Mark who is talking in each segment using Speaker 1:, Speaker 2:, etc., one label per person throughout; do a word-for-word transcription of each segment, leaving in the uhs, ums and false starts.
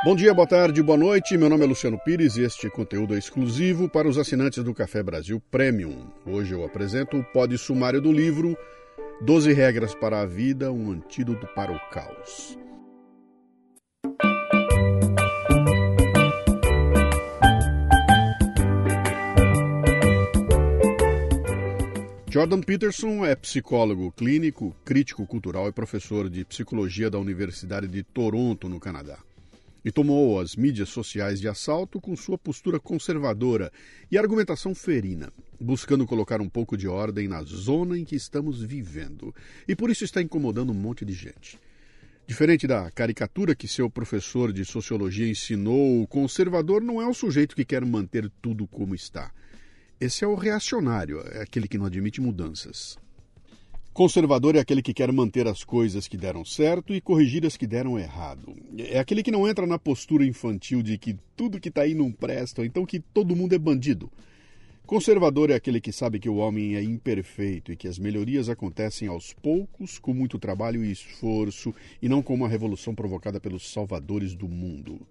Speaker 1: Bom dia, boa tarde, boa noite. Meu nome é Luciano Pires e este conteúdo é exclusivo para os assinantes do Café Brasil Premium. Hoje eu apresento o pod sumário do livro doze Regras para a Vida, um antídoto para o caos. Jordan Peterson é psicólogo clínico, crítico cultural e professor de psicologia da Universidade de Toronto, no Canadá. E tomou as mídias sociais de assalto com sua postura conservadora e argumentação ferina, buscando colocar um pouco de ordem na zona em que estamos vivendo. E por isso está incomodando um monte de gente. Diferente da caricatura que seu professor de sociologia ensinou, o conservador não é o sujeito que quer manter tudo como está. Esse é o reacionário, é aquele que não admite mudanças. Conservador é aquele que quer manter as coisas que deram certo e corrigir as que deram errado. É aquele que não entra na postura infantil de que tudo que está aí não presta, ou então que todo mundo é bandido. Conservador é aquele que sabe que o homem é imperfeito e que as melhorias acontecem aos poucos, com muito trabalho e esforço, e não com uma revolução provocada pelos salvadores do mundo.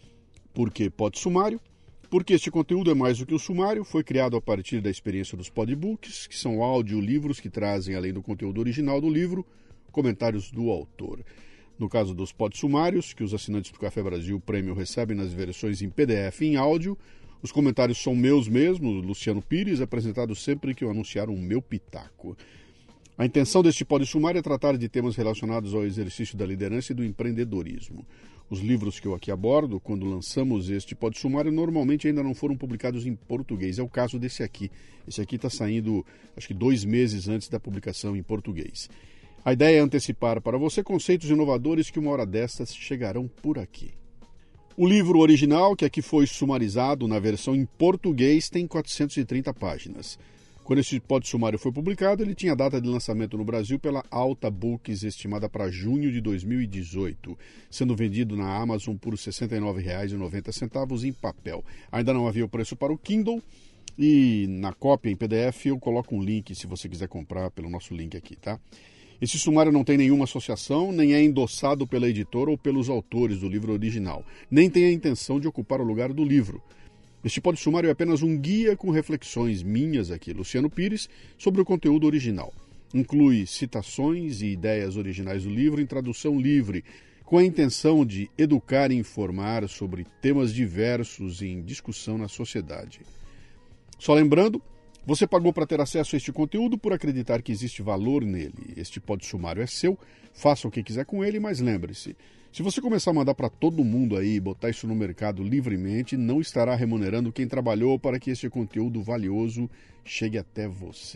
Speaker 1: Por que pod sumário? Porque este conteúdo é mais do que o sumário, foi criado a partir da experiência dos podbooks, que são audiolivros que trazem, além do conteúdo original do livro, comentários do autor. No caso dos pod sumários, que os assinantes do Café Brasil Premium recebem nas versões em P D F e em áudio, os comentários são meus mesmos, Luciano Pires, apresentados sempre que eu anunciar um meu pitaco. A intenção deste pod sumário é tratar de temas relacionados ao exercício da liderança e do empreendedorismo. Os livros que eu aqui abordo, quando lançamos este pod sumário, normalmente ainda não foram publicados em português. É o caso desse aqui. Esse aqui está saindo, acho que dois meses antes da publicação em português. A ideia é antecipar para você conceitos inovadores que uma hora destas chegarão por aqui. O livro original, que aqui foi sumarizado na versão em português, tem quatrocentas e trinta páginas. Quando esse pod sumário foi publicado, ele tinha data de lançamento no Brasil pela Alta Books, estimada para junho de dois mil e dezoito, sendo vendido na Amazon por sessenta e nove reais e noventa centavos em papel. Ainda não havia o preço para o Kindle e na cópia em P D F eu coloco um link se você quiser comprar pelo nosso link aqui, tá? Esse sumário não tem nenhuma associação, nem é endossado pela editora ou pelos autores do livro original, nem tem a intenção de ocupar o lugar do livro. Este pod sumário é apenas um guia com reflexões minhas aqui, Luciano Pires, sobre o conteúdo original. Inclui citações e ideias originais do livro em tradução livre, com a intenção de educar e informar sobre temas diversos em discussão na sociedade. Só lembrando, você pagou para ter acesso a este conteúdo por acreditar que existe valor nele. Este pod sumário é seu, faça o que quiser com ele, mas lembre-se, se você começar a mandar para todo mundo aí e botar isso no mercado livremente, não estará remunerando quem trabalhou para que este conteúdo valioso chegue até você.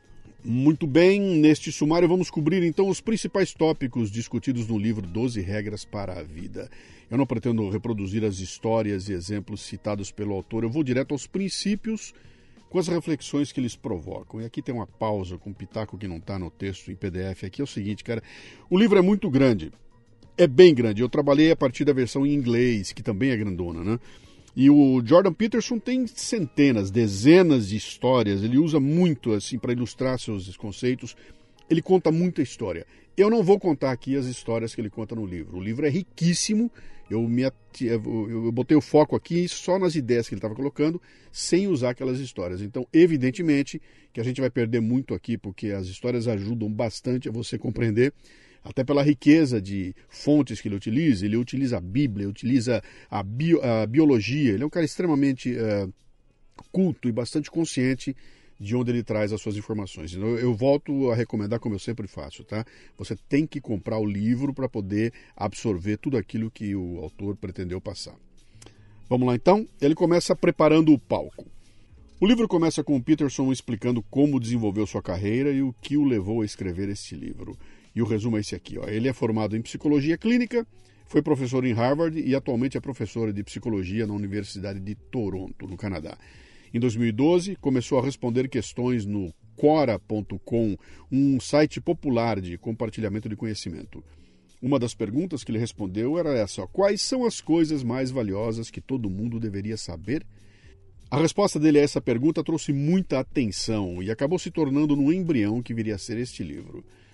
Speaker 1: Muito bem, neste sumário vamos cobrir então os principais tópicos discutidos no livro doze Regras para a Vida. Eu não pretendo reproduzir as histórias e exemplos citados pelo autor, eu vou direto aos princípios com as reflexões que eles provocam. E aqui tem uma pausa com um pitaco que não está no texto em P D F. Aqui é o seguinte, cara, o livro é muito grande. É bem grande. Eu trabalhei a partir da versão em inglês, que também é grandona, né? E o Jordan Peterson tem centenas, dezenas de histórias. Ele usa muito, assim, para ilustrar seus conceitos. Ele conta muita história. Eu não vou contar aqui as histórias que ele conta no livro. O livro é riquíssimo. Eu, me ati... eu botei o foco aqui só nas ideias que ele estava colocando, sem usar aquelas histórias. Então, evidentemente, que a gente vai perder muito aqui, porque as histórias ajudam bastante a você compreender, até pela riqueza de fontes que ele utiliza. Ele utiliza a Bíblia, utiliza a, bio, a biologia. Ele é um cara extremamente uh, culto e bastante consciente de onde ele traz as suas informações. Então, eu volto a recomendar, como eu sempre faço, tá? Você tem que comprar o livro para poder absorver tudo aquilo que o autor pretendeu passar. Vamos lá, então? Ele começa preparando o palco. O livro começa com o Peterson explicando como desenvolveu sua carreira e o que o levou a escrever este livro. E o resumo é esse aqui, ó. Ele é formado em psicologia clínica, foi professor em Harvard e atualmente é professor de psicologia na Universidade de Toronto, no Canadá. Em dois mil e doze, começou a responder questões no Quora ponto com, um site popular de compartilhamento de conhecimento. Uma das perguntas que ele respondeu era essa, ó, quais são as coisas mais valiosas que todo mundo deveria saber? A resposta dele a essa pergunta trouxe muita atenção e acabou se tornando no embrião que viria a ser este livro.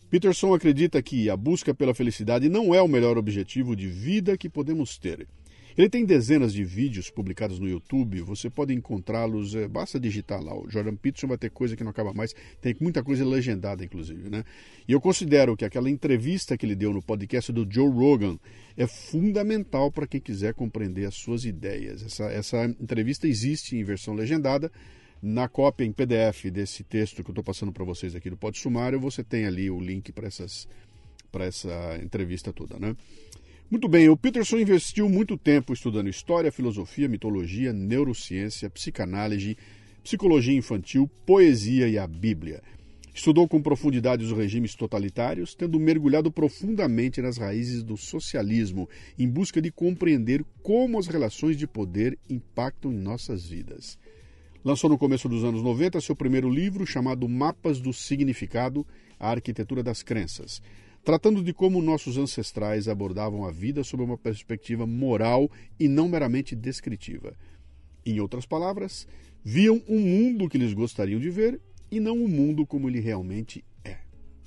Speaker 1: Peterson acredita que a busca pela felicidade não é o melhor objetivo de vida que podemos ter. Ele tem dezenas de vídeos publicados no YouTube, você pode encontrá-los, é, basta digitar lá. O Jordan Peterson vai ter coisa que não acaba mais, tem muita coisa legendada, inclusive, né? E eu considero que aquela entrevista que ele deu no podcast do Joe Rogan é fundamental para quem quiser compreender as suas ideias. Essa, essa entrevista existe em versão legendada. Na cópia em P D F desse texto que eu estou passando para vocês aqui do Pod Sumário, você tem ali o link para essas, para essa entrevista toda, né? Muito bem, o Peterson investiu muito tempo estudando história, filosofia, mitologia, neurociência, psicanálise, psicologia infantil, poesia e a Bíblia. Estudou com profundidade os regimes totalitários, tendo mergulhado profundamente nas raízes do socialismo, em busca de compreender como as relações de poder impactam em nossas vidas. Lançou no começo dos anos noventa seu primeiro livro, chamado Mapas do Significado, a Arquitetura das Crenças, tratando de como nossos ancestrais abordavam a vida sob uma perspectiva moral e não meramente descritiva. Em outras palavras, viam um mundo que eles gostariam de ver e não o mundo como ele realmente é.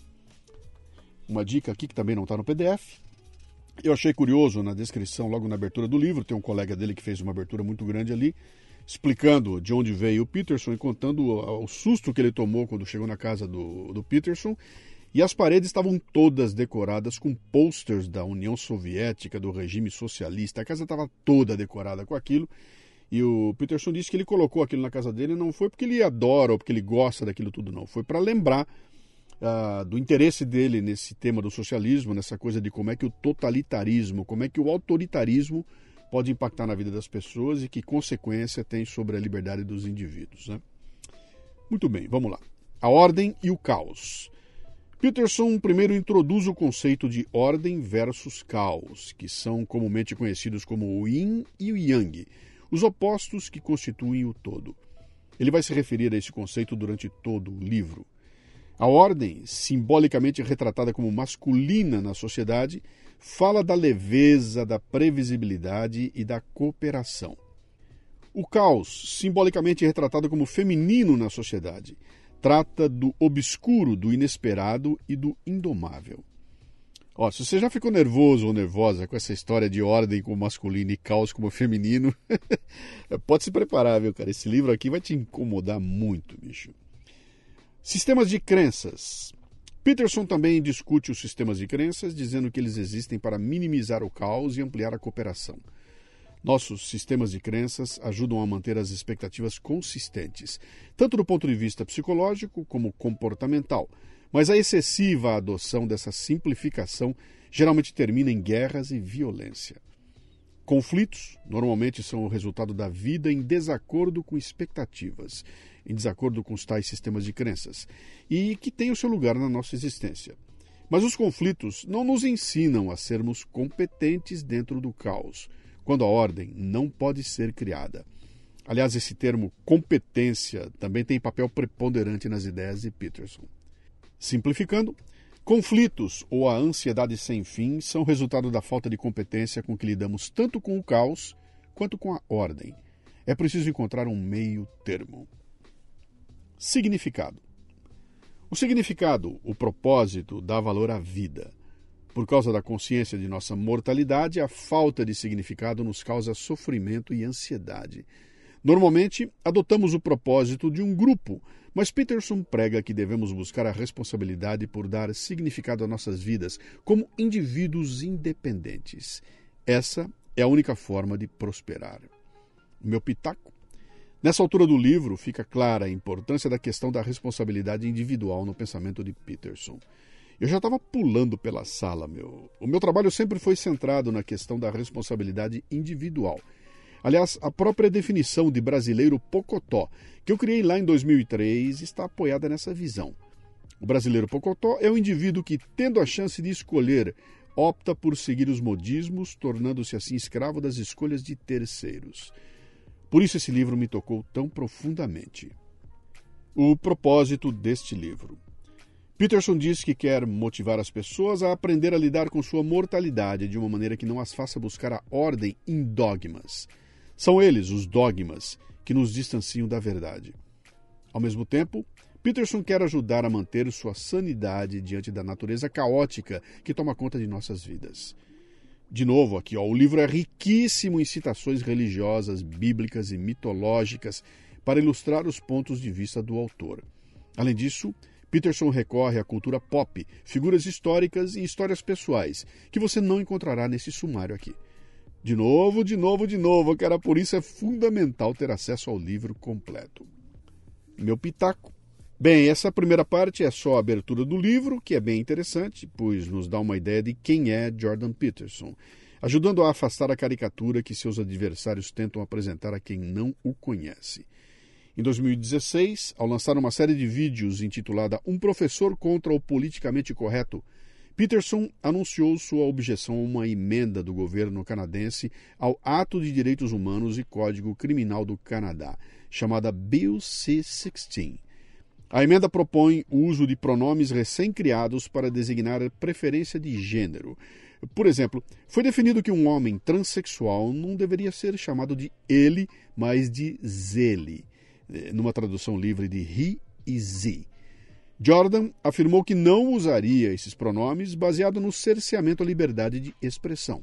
Speaker 1: Uma dica aqui que também não está no P D F. Eu achei curioso na descrição, logo na abertura do livro, tem um colega dele que fez uma abertura muito grande ali, explicando de onde veio o Peterson e contando o, o susto que ele tomou quando chegou na casa do, do Peterson. E as paredes estavam todas decoradas com posters da União Soviética, do regime socialista. A casa estava toda decorada com aquilo. E o Peterson disse que ele colocou aquilo na casa dele não foi porque ele adora ou porque ele gosta daquilo tudo, não. Foi para lembrar uh, do interesse dele nesse tema do socialismo, nessa coisa de como é que o totalitarismo, como é que o autoritarismo pode impactar na vida das pessoas e que consequência tem sobre a liberdade dos indivíduos, né? Muito bem, vamos lá. A ordem e o caos. Peterson primeiro introduz o conceito de ordem versus caos, que são comumente conhecidos como o yin e o yang, os opostos que constituem o todo. Ele vai se referir a esse conceito durante todo o livro. A ordem, simbolicamente retratada como masculina na sociedade, fala da leveza, da previsibilidade e da cooperação. O caos, simbolicamente retratado como feminino na sociedade, trata do obscuro, do inesperado e do indomável. Ó, se você já ficou nervoso ou nervosa com essa história de ordem como masculino e caos como feminino, pode se preparar, viu, cara? Esse livro aqui vai te incomodar muito, bicho. Sistemas de crenças. Peterson também discute os sistemas de crenças, dizendo que eles existem para minimizar o caos e ampliar a cooperação. Nossos sistemas de crenças ajudam a manter as expectativas consistentes, tanto do ponto de vista psicológico como comportamental, mas a excessiva adoção dessa simplificação geralmente termina em guerras e violência. Conflitos normalmente são o resultado da vida em desacordo com expectativas, em desacordo com os tais sistemas de crenças, e que têm o seu lugar na nossa existência. Mas os conflitos não nos ensinam a sermos competentes dentro do caos, quando a ordem não pode ser criada. Aliás, esse termo competência também tem papel preponderante nas ideias de Peterson. Simplificando, conflitos ou a ansiedade sem fim são resultado da falta de competência com que lidamos tanto com o caos quanto com a ordem. É preciso encontrar um meio termo. Significado. O significado, o propósito, dá valor à vida. Por causa da consciência de nossa mortalidade, a falta de significado nos causa sofrimento e ansiedade. Normalmente, adotamos o propósito de um grupo, mas Peterson prega que devemos buscar a responsabilidade por dar significado a nossas vidas como indivíduos independentes. Essa é a única forma de prosperar. O meu pitaco? Nessa altura do livro, fica clara a importância da questão da responsabilidade individual no pensamento de Peterson. Eu já estava pulando pela sala, meu. O meu trabalho sempre foi centrado na questão da responsabilidade individual. Aliás, a própria definição de brasileiro pocotó, que eu criei lá em dois mil e três, está apoiada nessa visão. O brasileiro pocotó é o indivíduo que, tendo a chance de escolher, opta por seguir os modismos, tornando-se assim escravo das escolhas de terceiros. Por isso esse livro me tocou tão profundamente. O propósito deste livro. Peterson diz que quer motivar as pessoas a aprender a lidar com sua mortalidade de uma maneira que não as faça buscar a ordem em dogmas. São eles, os dogmas, que nos distanciam da verdade. Ao mesmo tempo, Peterson quer ajudar a manter sua sanidade diante da natureza caótica que toma conta de nossas vidas. De novo aqui, ó, o livro é riquíssimo em citações religiosas, bíblicas e mitológicas para ilustrar os pontos de vista do autor. Além disso, Peterson recorre à cultura pop, figuras históricas e histórias pessoais, que você não encontrará nesse sumário aqui. De novo, de novo, de novo, cara, por isso é fundamental ter acesso ao livro completo. Meu pitaco. Bem, essa primeira parte é só a abertura do livro, que é bem interessante, pois nos dá uma ideia de quem é Jordan Peterson, ajudando a afastar a caricatura que seus adversários tentam apresentar a quem não o conhece. Em dois mil e dezesseis, ao lançar uma série de vídeos intitulada Um Professor contra o Politicamente Correto, Peterson anunciou sua objeção a uma emenda do governo canadense ao Ato de Direitos Humanos e Código Criminal do Canadá, chamada Bill C dezesseis. A emenda propõe o uso de pronomes recém-criados para designar preferência de gênero. Por exemplo, foi definido que um homem transexual não deveria ser chamado de ele, mas de zele, numa tradução livre de he e ze. Jordan afirmou que não usaria esses pronomes baseado no cerceamento à liberdade de expressão.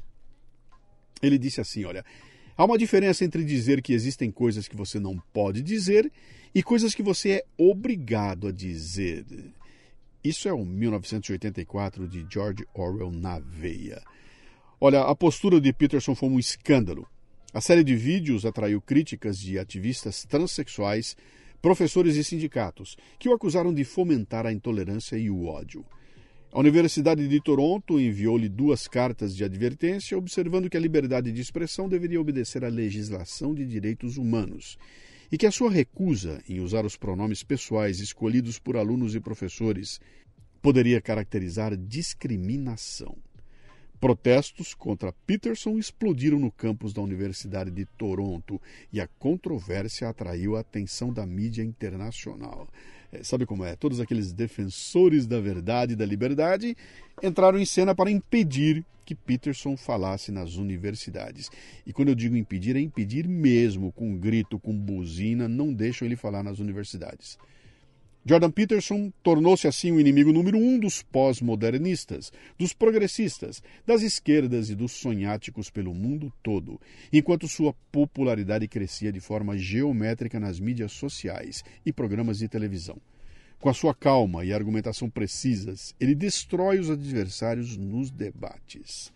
Speaker 1: Ele disse assim, olha, há uma diferença entre dizer que existem coisas que você não pode dizer e coisas que você é obrigado a dizer. Isso é o mil novecentos e oitenta e quatro de George Orwell na veia. Olha, a postura de Peterson foi um escândalo. A série de vídeos atraiu críticas de ativistas transexuais, professores e sindicatos, que o acusaram de fomentar a intolerância e o ódio. A Universidade de Toronto enviou-lhe duas cartas de advertência, observando que a liberdade de expressão deveria obedecer à legislação de direitos humanos e que a sua recusa em usar os pronomes pessoais escolhidos por alunos e professores poderia caracterizar discriminação. Protestos contra Peterson explodiram no campus da Universidade de Toronto e a controvérsia atraiu a atenção da mídia internacional. É, sabe como é? Todos aqueles defensores da verdade e da liberdade entraram em cena para impedir que Peterson falasse nas universidades. E quando eu digo impedir, é impedir mesmo, com grito, com buzina, não deixam ele falar nas universidades. Jordan Peterson tornou-se assim o inimigo número um dos pós-modernistas, dos progressistas, das esquerdas e dos sonháticos pelo mundo todo, enquanto sua popularidade crescia de forma geométrica nas mídias sociais e programas de televisão. Com a sua calma e argumentação precisas, ele destrói os adversários nos debates.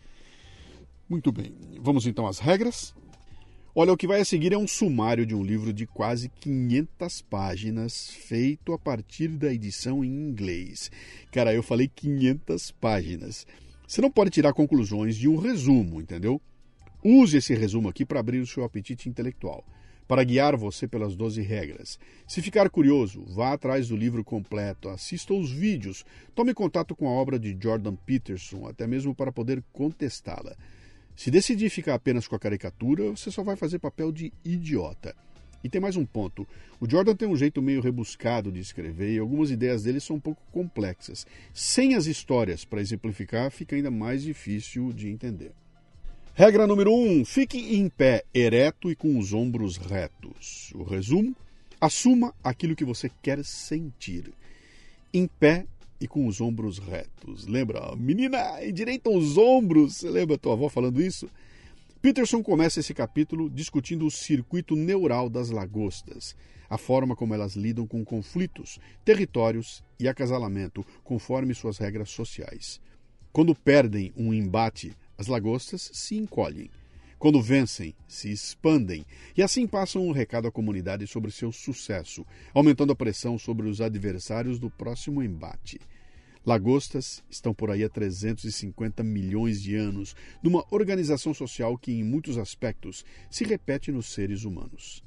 Speaker 1: Muito bem, vamos então às regras? Olha, o que vai a seguir é um sumário de um livro de quase quinhentas páginas, feito a partir da edição em inglês. Cara, eu falei quinhentas páginas. Você não pode tirar conclusões de um resumo, entendeu? Use esse resumo aqui para abrir o seu apetite intelectual, para guiar você pelas doze regras. Se ficar curioso, vá atrás do livro completo, assista aos vídeos, tome contato com a obra de Jordan Peterson, até mesmo para poder contestá-la. Se decidir ficar apenas com a caricatura, você só vai fazer papel de idiota. E tem mais um ponto. O Jordan tem um jeito meio rebuscado de escrever e algumas ideias dele são um pouco complexas. Sem as histórias para exemplificar, fica ainda mais difícil de entender. Regra número um. Fique em pé, ereto e com os ombros retos. O resumo: assuma aquilo que você quer sentir. Em pé e com os ombros retos. Lembra? Menina, endireita os ombros. Você lembra tua avó falando isso? Peterson começa esse capítulo discutindo o circuito neural das lagostas, a forma como elas lidam com conflitos, territórios e acasalamento, conforme suas regras sociais. Quando perdem um embate, as lagostas se encolhem. Quando vencem, se expandem e assim passam um recado à comunidade sobre seu sucesso, aumentando a pressão sobre os adversários do próximo embate. Lagostas estão por aí há trezentos e cinquenta milhões de anos, numa organização social que, em muitos aspectos, se repete nos seres humanos.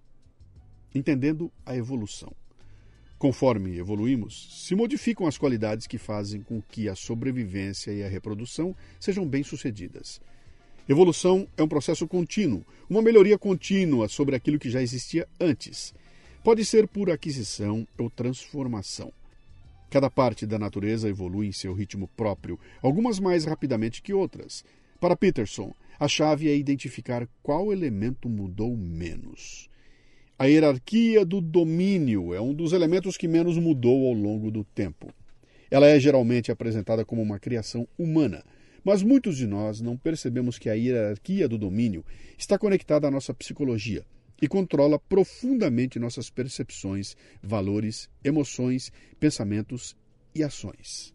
Speaker 1: Entendendo a evolução. Conforme evoluímos, se modificam as qualidades que fazem com que a sobrevivência e a reprodução sejam bem-sucedidas. Evolução é um processo contínuo, uma melhoria contínua sobre aquilo que já existia antes. Pode ser por aquisição ou transformação. Cada parte da natureza evolui em seu ritmo próprio, algumas mais rapidamente que outras. Para Peterson, a chave é identificar qual elemento mudou menos. A hierarquia do domínio é um dos elementos que menos mudou ao longo do tempo. Ela é geralmente apresentada como uma criação humana, mas muitos de nós não percebemos que a hierarquia do domínio está conectada à nossa psicologia e controla profundamente nossas percepções, valores, emoções, pensamentos e ações.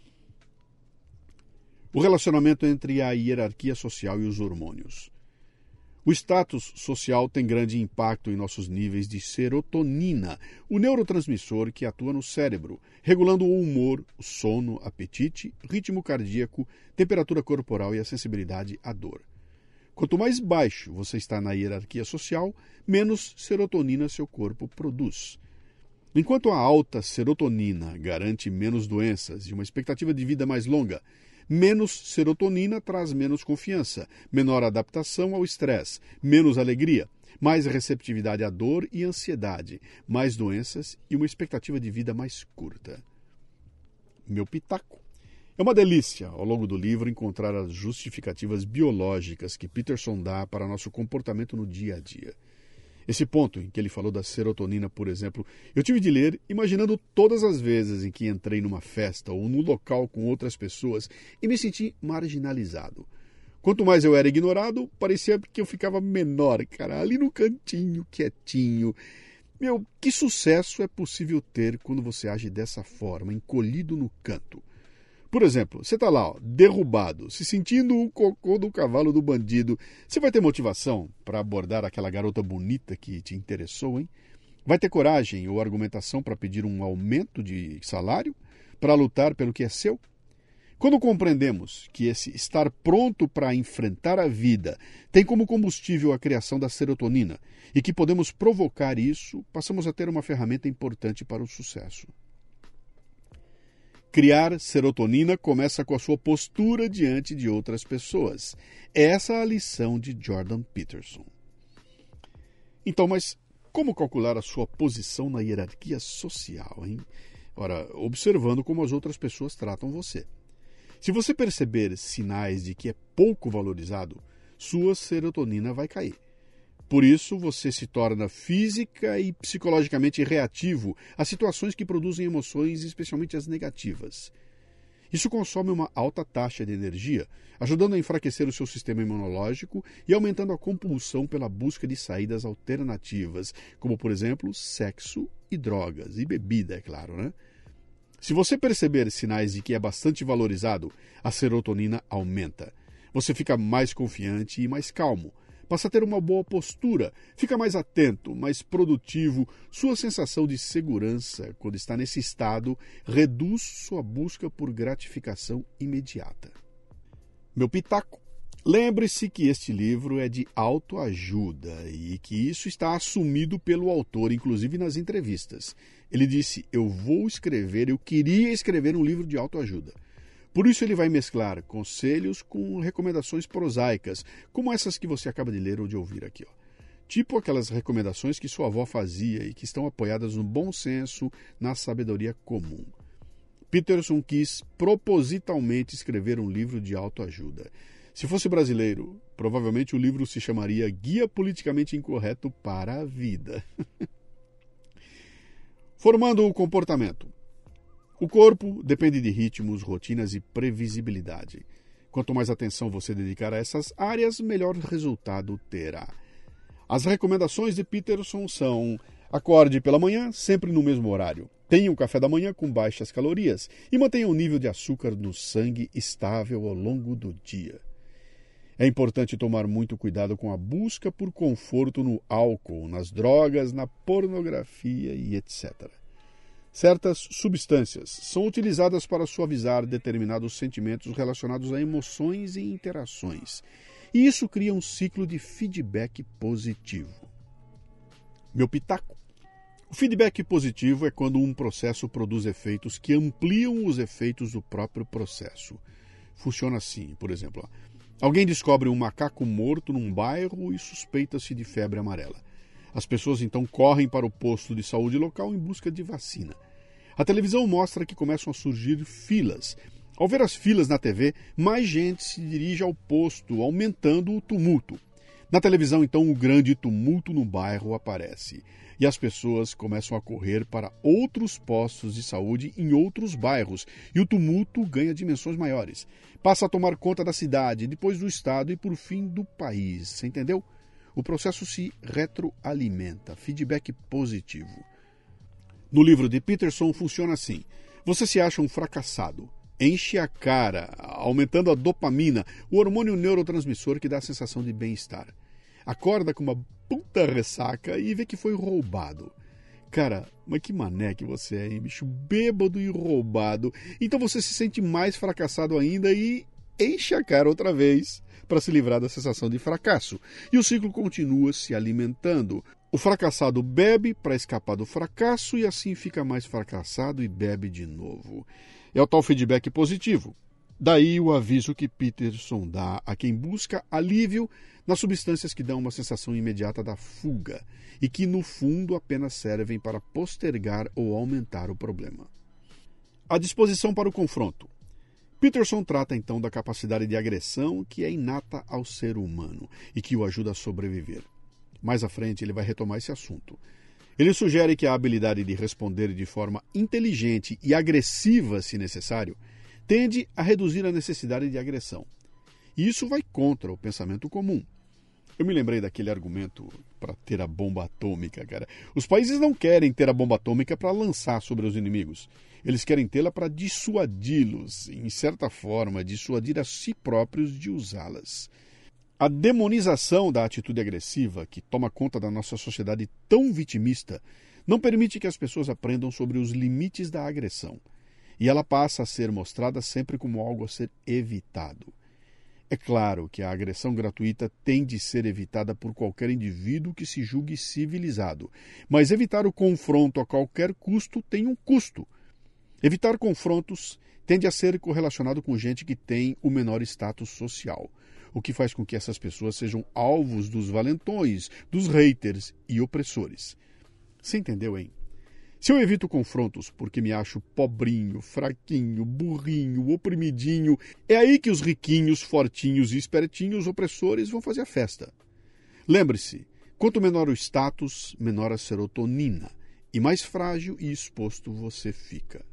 Speaker 1: O relacionamento entre a hierarquia social e os hormônios. O status social tem grande impacto em nossos níveis de serotonina, o neurotransmissor que atua no cérebro, regulando o humor, o sono, apetite, ritmo cardíaco, temperatura corporal e a sensibilidade à dor. Quanto mais baixo você está na hierarquia social, menos serotonina seu corpo produz. Enquanto a alta serotonina garante menos doenças e uma expectativa de vida mais longa, menos serotonina traz menos confiança, menor adaptação ao estresse, menos alegria, mais receptividade à dor e ansiedade, mais doenças e uma expectativa de vida mais curta. Meu pitaco. É uma delícia, ao longo do livro, encontrar as justificativas biológicas que Peterson dá para nosso comportamento no dia a dia. Esse ponto em que ele falou da serotonina, por exemplo, eu tive de ler imaginando todas as vezes em que entrei numa festa ou num local com outras pessoas e me senti marginalizado. Quanto mais eu era ignorado, parecia que eu ficava menor, cara, ali no cantinho, quietinho. Meu, que sucesso é possível ter quando você age dessa forma, encolhido no canto? Por exemplo, você está lá, ó, derrubado, se sentindo o cocô do cavalo do bandido. Você vai ter motivação para abordar aquela garota bonita que te interessou, hein? Vai ter coragem ou argumentação para pedir um aumento de salário? Para lutar pelo que é seu? Quando compreendemos que esse estar pronto para enfrentar a vida tem como combustível a criação da serotonina e que podemos provocar isso, passamos a ter uma ferramenta importante para o sucesso. Criar serotonina começa com a sua postura diante de outras pessoas. Essa é a lição de Jordan Peterson. Então, mas como calcular a sua posição na hierarquia social, hein? Ora, observando como as outras pessoas tratam você. Se você perceber sinais de que é pouco valorizado, sua serotonina vai cair. Por isso, você se torna física e psicologicamente reativo a situações que produzem emoções, especialmente as negativas. Isso consome uma alta taxa de energia, ajudando a enfraquecer o seu sistema imunológico e aumentando a compulsão pela busca de saídas alternativas, como, por exemplo, sexo e drogas, e bebida, é claro, né? Se você perceber sinais de que é bastante valorizado, a serotonina aumenta. Você fica mais confiante e mais calmo. Passa a ter uma boa postura, fica mais atento, mais produtivo. Sua sensação de segurança, quando está nesse estado, reduz sua busca por gratificação imediata. Meu pitaco. Lembre-se que este livro é de autoajuda e que isso está assumido pelo autor, inclusive nas entrevistas. Ele disse, eu vou escrever, eu queria escrever um livro de autoajuda. Por isso ele vai mesclar conselhos com recomendações prosaicas, como essas que você acaba de ler ou de ouvir aqui, ó. Tipo aquelas recomendações que sua avó fazia e que estão apoiadas no bom senso, na sabedoria comum. Peterson quis propositalmente escrever um livro de autoajuda. Se fosse brasileiro, provavelmente o livro se chamaria Guia Politicamente Incorreto para a Vida. Formando o comportamento. O corpo depende de ritmos, rotinas e previsibilidade. Quanto mais atenção você dedicar a essas áreas, melhor resultado terá. As recomendações de Peterson são: acorde pela manhã, sempre no mesmo horário. Tenha um café da manhã com baixas calorias e mantenha o nível de açúcar no sangue estável ao longo do dia. É importante tomar muito cuidado com a busca por conforto no álcool, nas drogas, na pornografia e etcétera. Certas substâncias são utilizadas para suavizar determinados sentimentos relacionados a emoções e interações. E isso cria um ciclo de feedback positivo. Meu pitaco. O feedback positivo é quando um processo produz efeitos que ampliam os efeitos do próprio processo. Funciona assim, por exemplo. Alguém descobre um macaco morto num bairro e suspeita-se de febre amarela. As pessoas então correm para o posto de saúde local em busca de vacina. A televisão mostra que começam a surgir filas. Ao ver as filas na T V, mais gente se dirige ao posto, aumentando o tumulto. Na televisão, então, um grande tumulto no bairro aparece e as pessoas começam a correr para outros postos de saúde em outros bairros e o tumulto ganha dimensões maiores. Passa a tomar conta da cidade, depois do estado e, por fim, do país. Você entendeu? O processo se retroalimenta, feedback positivo. No livro de Peterson funciona assim. Você se acha um fracassado. Enche a cara, aumentando a dopamina, o hormônio neurotransmissor que dá a sensação de bem-estar. Acorda com uma puta ressaca e vê que foi roubado. Cara, mas que mané que você é, hein, bicho? Bêbado e roubado. Então você se sente mais fracassado ainda e enche a cara outra vez para se livrar da sensação de fracasso. E o ciclo continua se alimentando. O fracassado bebe para escapar do fracasso e assim fica mais fracassado e bebe de novo. É o tal feedback positivo. Daí o aviso que Peterson dá a quem busca alívio nas substâncias que dão uma sensação imediata da fuga e que, no fundo, apenas servem para postergar ou aumentar o problema. A disposição para o confronto. Peterson trata então da capacidade de agressão que é inata ao ser humano e que o ajuda a sobreviver. Mais à frente ele vai retomar esse assunto. Ele sugere que a habilidade de responder de forma inteligente e agressiva, se necessário, tende a reduzir a necessidade de agressão. E isso vai contra o pensamento comum. Eu me lembrei daquele argumento para ter a bomba atômica, cara. Os países não querem ter a bomba atômica para lançar sobre os inimigos. Eles querem tê-la para dissuadi-los, em certa forma, dissuadir a si próprios de usá-las. A demonização da atitude agressiva, que toma conta da nossa sociedade tão vitimista, não permite que as pessoas aprendam sobre os limites da agressão. E ela passa a ser mostrada sempre como algo a ser evitado. É claro que a agressão gratuita tem de ser evitada por qualquer indivíduo que se julgue civilizado, mas evitar o confronto a qualquer custo tem um custo. Evitar confrontos tende a ser correlacionado com gente que tem o menor status social, o que faz com que essas pessoas sejam alvos dos valentões, dos haters e opressores. Você entendeu, hein? Se eu evito confrontos porque me acho pobrinho, fraquinho, burrinho, oprimidinho, é aí que os riquinhos, fortinhos e espertinhos opressores vão fazer a festa. Lembre-se, quanto menor o status, menor a serotonina, e mais frágil e exposto você fica.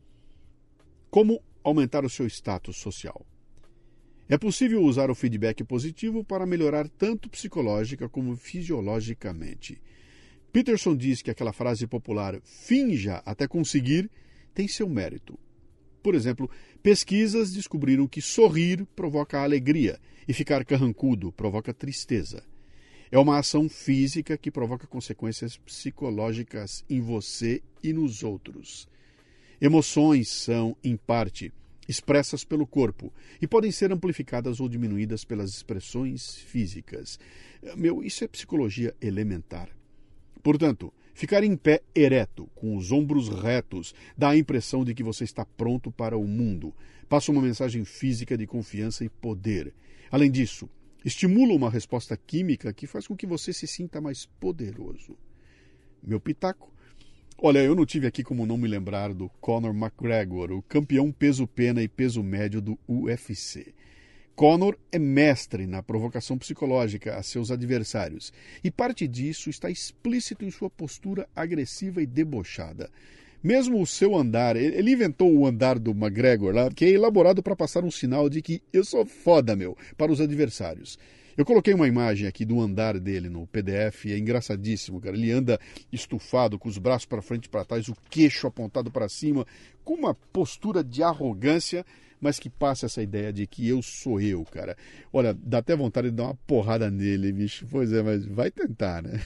Speaker 1: Como aumentar o seu status social? É possível usar o feedback positivo para melhorar tanto psicológica como fisiologicamente. Peterson diz que aquela frase popular, finja até conseguir, tem seu mérito. Por exemplo, pesquisas descobriram que sorrir provoca alegria e ficar carrancudo provoca tristeza. É uma ação física que provoca consequências psicológicas em você e nos outros. Emoções são, em parte, expressas pelo corpo e podem ser amplificadas ou diminuídas pelas expressões físicas. Meu, isso é psicologia elementar. Portanto, ficar em pé ereto, com os ombros retos, dá a impressão de que você está pronto para o mundo. Passa uma mensagem física de confiança e poder. Além disso, estimula uma resposta química que faz com que você se sinta mais poderoso. Meu pitaco? Olha, eu não tive aqui como não me lembrar do Conor McGregor, o campeão peso-pena e peso médio do U F C. Conor é mestre na provocação psicológica a seus adversários, e parte disso está explícito em sua postura agressiva e debochada. Mesmo o seu andar, ele inventou o andar do McGregor lá, que é elaborado para passar um sinal de que eu sou foda, meu, para os adversários. Eu coloquei uma imagem aqui do andar dele no P D F, é engraçadíssimo, cara. Ele anda estufado, com os braços para frente e para trás, o queixo apontado para cima, com uma postura de arrogância, mas que passa essa ideia de que eu sou eu, cara. Olha, dá até vontade de dar uma porrada nele, bicho. Pois é, mas vai tentar, né?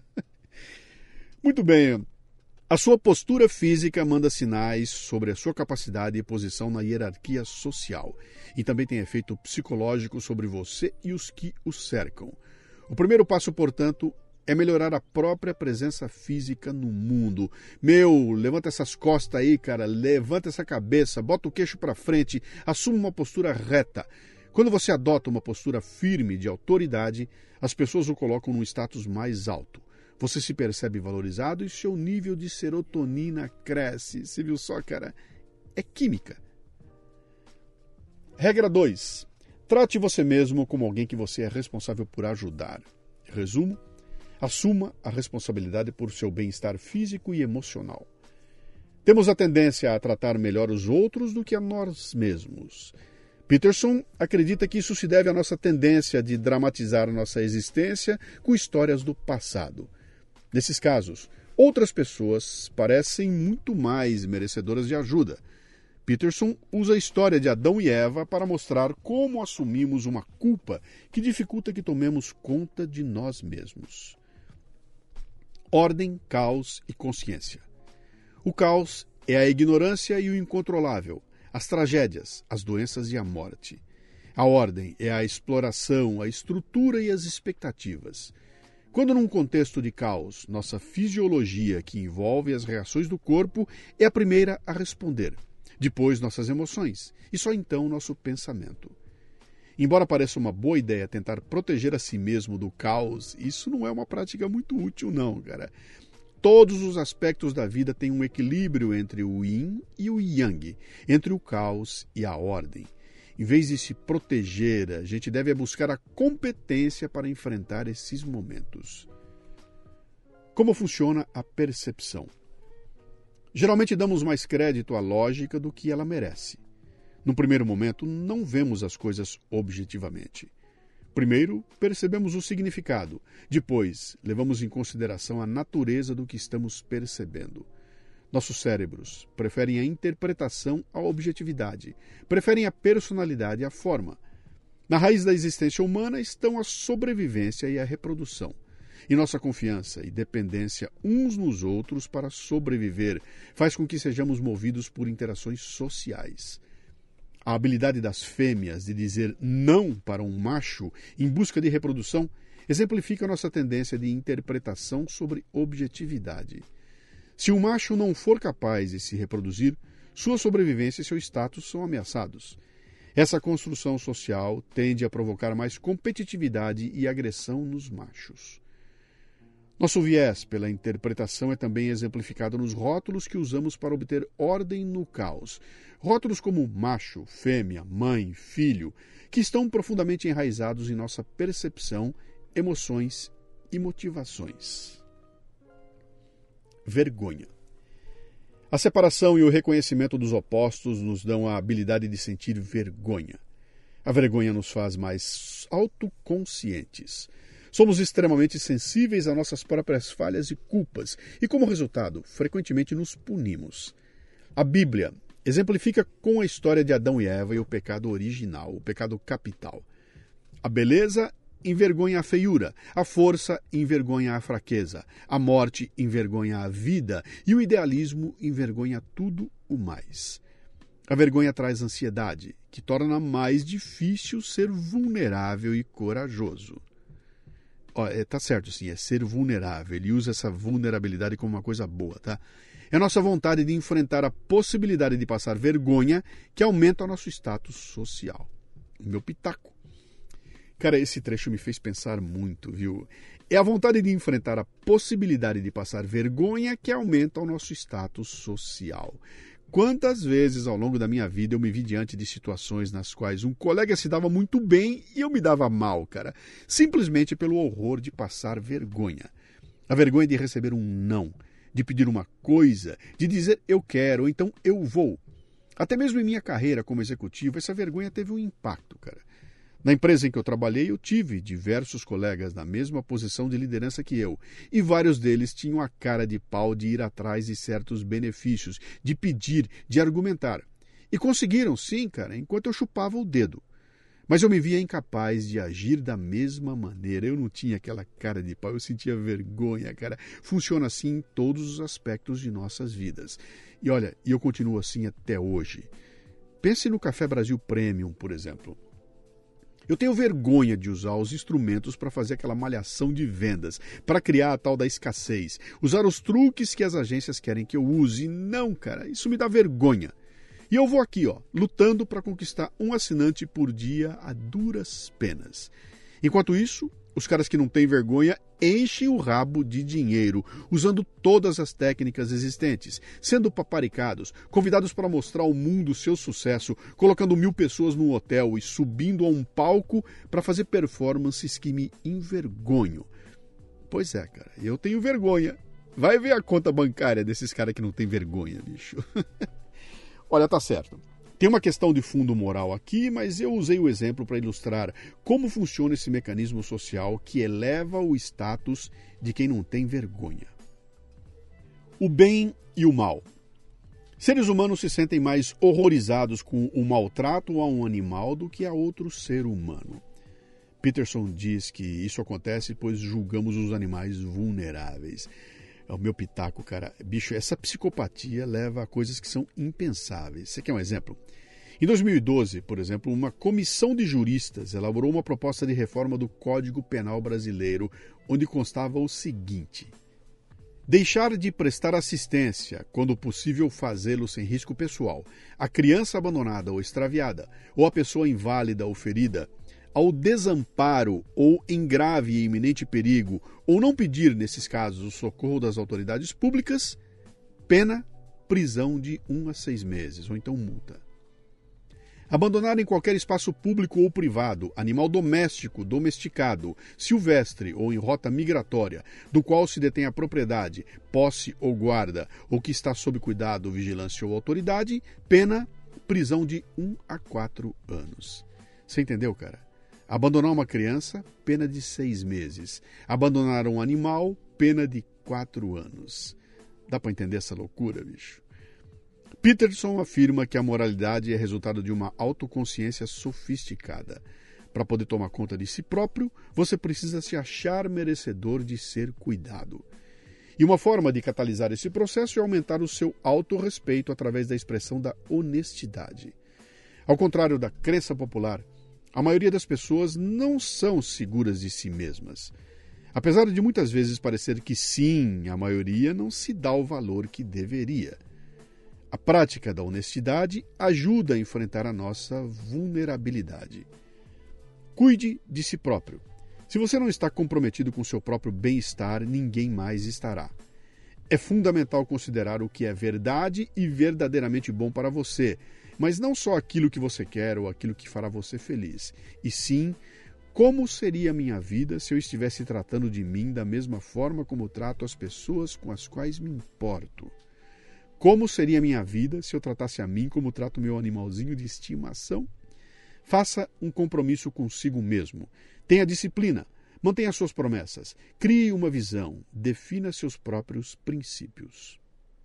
Speaker 1: Muito bem. A sua postura física manda sinais sobre a sua capacidade e posição na hierarquia social. E também tem efeito psicológico sobre você e os que o cercam. O primeiro passo, portanto, é melhorar a própria presença física no mundo. Meu, levanta essas costas aí, cara, levanta essa cabeça, bota o queixo para frente, assuma uma postura reta. Quando você adota uma postura firme de autoridade, as pessoas o colocam num status mais alto. Você se percebe valorizado e seu nível de serotonina cresce. Você viu só, cara? É química. Regra dois. Trate você mesmo como alguém que você é responsável por ajudar. Em resumo, assuma a responsabilidade por seu bem-estar físico e emocional. Temos a tendência a tratar melhor os outros do que a nós mesmos. Peterson acredita que isso se deve à nossa tendência de dramatizar nossa existência com histórias do passado. Nesses casos, outras pessoas parecem muito mais merecedoras de ajuda. Peterson usa a história de Adão e Eva para mostrar como assumimos uma culpa que dificulta que tomemos conta de nós mesmos. Ordem, caos e consciência. O caos é a ignorância e o incontrolável, as tragédias, as doenças e a morte. A ordem é a exploração, a estrutura e as expectativas. Quando num contexto de caos, nossa fisiologia, que envolve as reações do corpo, é a primeira a responder. Depois nossas emoções, e só então nosso pensamento. Embora pareça uma boa ideia tentar proteger a si mesmo do caos, isso não é uma prática muito útil não, cara. Todos os aspectos da vida têm um equilíbrio entre o yin e o yang, entre o caos e a ordem. Em vez de se proteger, a gente deve buscar a competência para enfrentar esses momentos. Como funciona a percepção? Geralmente damos mais crédito à lógica do que ela merece. No primeiro momento, não vemos as coisas objetivamente. Primeiro, percebemos o significado. Depois, levamos em consideração a natureza do que estamos percebendo. Nossos cérebros preferem a interpretação à objetividade, preferem a personalidade à forma. Na raiz da existência humana estão a sobrevivência e a reprodução. E nossa confiança e dependência uns nos outros para sobreviver faz com que sejamos movidos por interações sociais. A habilidade das fêmeas de dizer não para um macho em busca de reprodução exemplifica nossa tendência de interpretação sobre objetividade. Se um macho não for capaz de se reproduzir, sua sobrevivência e seu status são ameaçados. Essa construção social tende a provocar mais competitividade e agressão nos machos. Nosso viés pela interpretação é também exemplificado nos rótulos que usamos para obter ordem no caos. Rótulos como macho, fêmea, mãe, filho, que estão profundamente enraizados em nossa percepção, emoções e motivações. Vergonha. A separação e o reconhecimento dos opostos nos dão a habilidade de sentir vergonha. A vergonha nos faz mais autoconscientes. Somos extremamente sensíveis a nossas próprias falhas e culpas e, como resultado, frequentemente nos punimos. A Bíblia exemplifica com a história de Adão e Eva e o pecado original, o pecado capital. A beleza envergonha a feiura, a força envergonha a fraqueza, a morte envergonha a vida e o idealismo envergonha tudo o mais. A vergonha traz ansiedade, que torna mais difícil ser vulnerável e corajoso. Ó, é, tá certo, sim, é ser vulnerável. Ele usa essa vulnerabilidade como uma coisa boa, tá? É a nossa vontade de enfrentar a possibilidade de passar vergonha que aumenta o nosso status social. Meu pitaco. Cara, esse trecho me fez pensar muito, viu? É a vontade de enfrentar a possibilidade de passar vergonha que aumenta o nosso status social. Quantas vezes ao longo da minha vida eu me vi diante de situações nas quais um colega se dava muito bem e eu me dava mal, cara, simplesmente pelo horror de passar vergonha. A vergonha de receber um não, de pedir uma coisa, de dizer eu quero ou então eu vou. Até mesmo em minha carreira como executivo, essa vergonha teve um impacto, cara. Na empresa em que eu trabalhei, eu tive diversos colegas na mesma posição de liderança que eu, e vários deles tinham a cara de pau de ir atrás de certos benefícios, de pedir, de argumentar. E conseguiram, sim, cara, enquanto eu chupava o dedo. Mas eu me via incapaz de agir da mesma maneira. Eu não tinha aquela cara de pau, eu sentia vergonha, cara. Funciona assim em todos os aspectos de nossas vidas. E olha, eu continuo assim até hoje. Pense no Café Brasil Premium, por exemplo. Eu tenho vergonha de usar os instrumentos para fazer aquela malhação de vendas, para criar a tal da escassez, usar os truques que as agências querem que eu use. Não, cara, isso me dá vergonha. E eu vou aqui, ó, lutando para conquistar um assinante por dia a duras penas. Enquanto isso, Os caras que não têm vergonha enchem o rabo de dinheiro, usando todas as técnicas existentes, sendo paparicados, convidados para mostrar ao mundo seu sucesso, colocando mil pessoas num hotel e subindo a um palco para fazer performances que me envergonham. Pois é, cara, eu tenho vergonha. Vai ver a conta bancária desses caras que não tem vergonha, bicho. Olha, tá certo. Tem uma questão de fundo moral aqui, mas eu usei o exemplo para ilustrar como funciona esse mecanismo social que eleva o status de quem não tem vergonha. O bem e o mal. Seres humanos se sentem mais horrorizados com o maltrato a um animal do que a outro ser humano. Peterson diz que isso acontece pois julgamos os animais vulneráveis. É o meu pitaco, cara. Bicho, essa psicopatia leva a coisas que são impensáveis. Você quer um exemplo? Em dois mil e doze, por exemplo, uma comissão de juristas elaborou uma proposta de reforma do Código Penal brasileiro, onde constava o seguinte: deixar de prestar assistência, quando possível fazê-lo sem risco pessoal, a criança abandonada ou extraviada, ou a pessoa inválida ou ferida, ao desamparo ou em grave e iminente perigo, ou não pedir, nesses casos, o socorro das autoridades públicas, pena, prisão de um a seis meses, ou então multa. Abandonar em qualquer espaço público ou privado, animal doméstico, domesticado, silvestre ou em rota migratória, do qual se detém a propriedade, posse ou guarda, ou que está sob cuidado, vigilância ou autoridade, pena, prisão de um a quatro anos. Você entendeu, cara? Abandonar uma criança, pena de seis meses. Abandonar um animal, pena de quatro anos. Dá para entender essa loucura, bicho? Peterson afirma que a moralidade é resultado de uma autoconsciência sofisticada. Para poder tomar conta de si próprio, você precisa se achar merecedor de ser cuidado. E uma forma de catalisar esse processo é aumentar o seu autorrespeito através da expressão da honestidade. Ao contrário da crença popular, a maioria das pessoas não são seguras de si mesmas. Apesar de muitas vezes parecer que sim, a maioria não se dá o valor que deveria. A prática da honestidade ajuda a enfrentar a nossa vulnerabilidade. Cuide de si próprio. Se você não está comprometido com seu próprio bem-estar, ninguém mais estará. É fundamental considerar o que é verdade e verdadeiramente bom para você, mas não só aquilo que você quer ou aquilo que fará você feliz, e sim como seria a minha vida se eu estivesse tratando de mim da mesma forma como trato as pessoas com as quais me importo. Como seria a minha vida se eu tratasse a mim como trato meu animalzinho de estimação? Faça um compromisso consigo mesmo. Tenha disciplina. Mantenha suas promessas. Crie uma visão. Defina seus próprios princípios.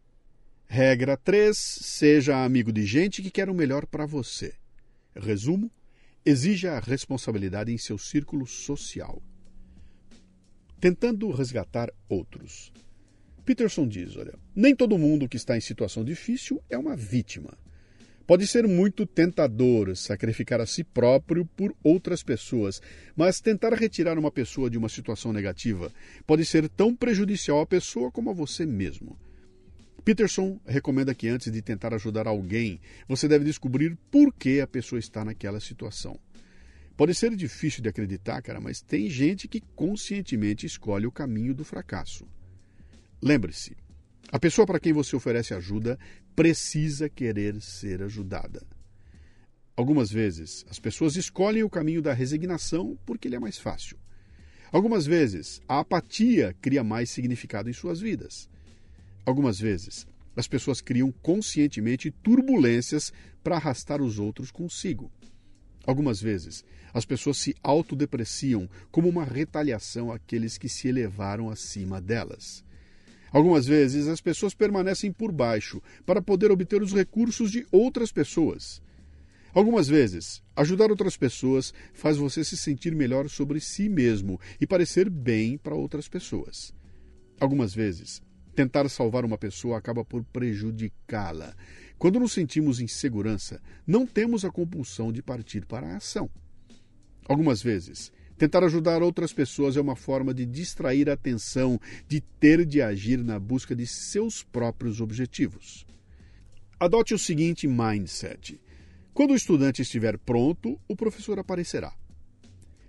Speaker 1: Regra três. Seja amigo de gente que quer o melhor para você. Resumo. Exija a responsabilidade em seu círculo social. Tentando resgatar outros. Peterson diz, olha, nem todo mundo que está em situação difícil é uma vítima. Pode ser muito tentador sacrificar a si próprio por outras pessoas, mas tentar retirar uma pessoa de uma situação negativa pode ser tão prejudicial à pessoa como a você mesmo. Peterson recomenda que antes de tentar ajudar alguém, você deve descobrir por que a pessoa está naquela situação. Pode ser difícil de acreditar, cara, mas tem gente que conscientemente escolhe o caminho do fracasso. Lembre-se, a pessoa para quem você oferece ajuda precisa querer ser ajudada. Algumas vezes, as pessoas escolhem o caminho da resignação porque ele é mais fácil. Algumas vezes, a apatia cria mais significado em suas vidas. Algumas vezes, as pessoas criam conscientemente turbulências para arrastar os outros consigo. Algumas vezes, as pessoas se autodepreciam como uma retaliação àqueles que se elevaram acima delas. Algumas vezes, as pessoas permanecem por baixo para poder obter os recursos de outras pessoas. Algumas vezes, ajudar outras pessoas faz você se sentir melhor sobre si mesmo e parecer bem para outras pessoas. Algumas vezes, tentar salvar uma pessoa acaba por prejudicá-la. Quando nos sentimos em segurança, não temos a compulsão de partir para a ação. Algumas vezes, tentar ajudar outras pessoas é uma forma de distrair a atenção, de ter de agir na busca de seus próprios objetivos. Adote o seguinte mindset. Quando o estudante estiver pronto, o professor aparecerá.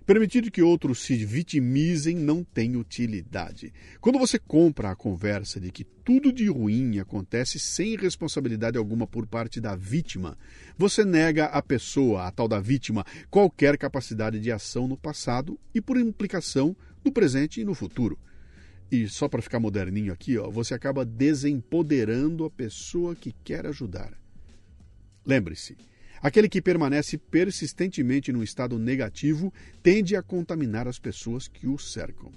Speaker 1: Permitir que outros se vitimizem não tem utilidade. Quando você compra a conversa de que tudo de ruim acontece sem responsabilidade alguma por parte da vítima, você nega à pessoa, a tal da vítima, qualquer capacidade de ação no passado e, por implicação, no presente e no futuro. E só para ficar moderninho aqui, ó, você acaba desempoderando a pessoa que quer ajudar. Lembre-se, aquele que permanece persistentemente num estado negativo tende a contaminar as pessoas que o cercam.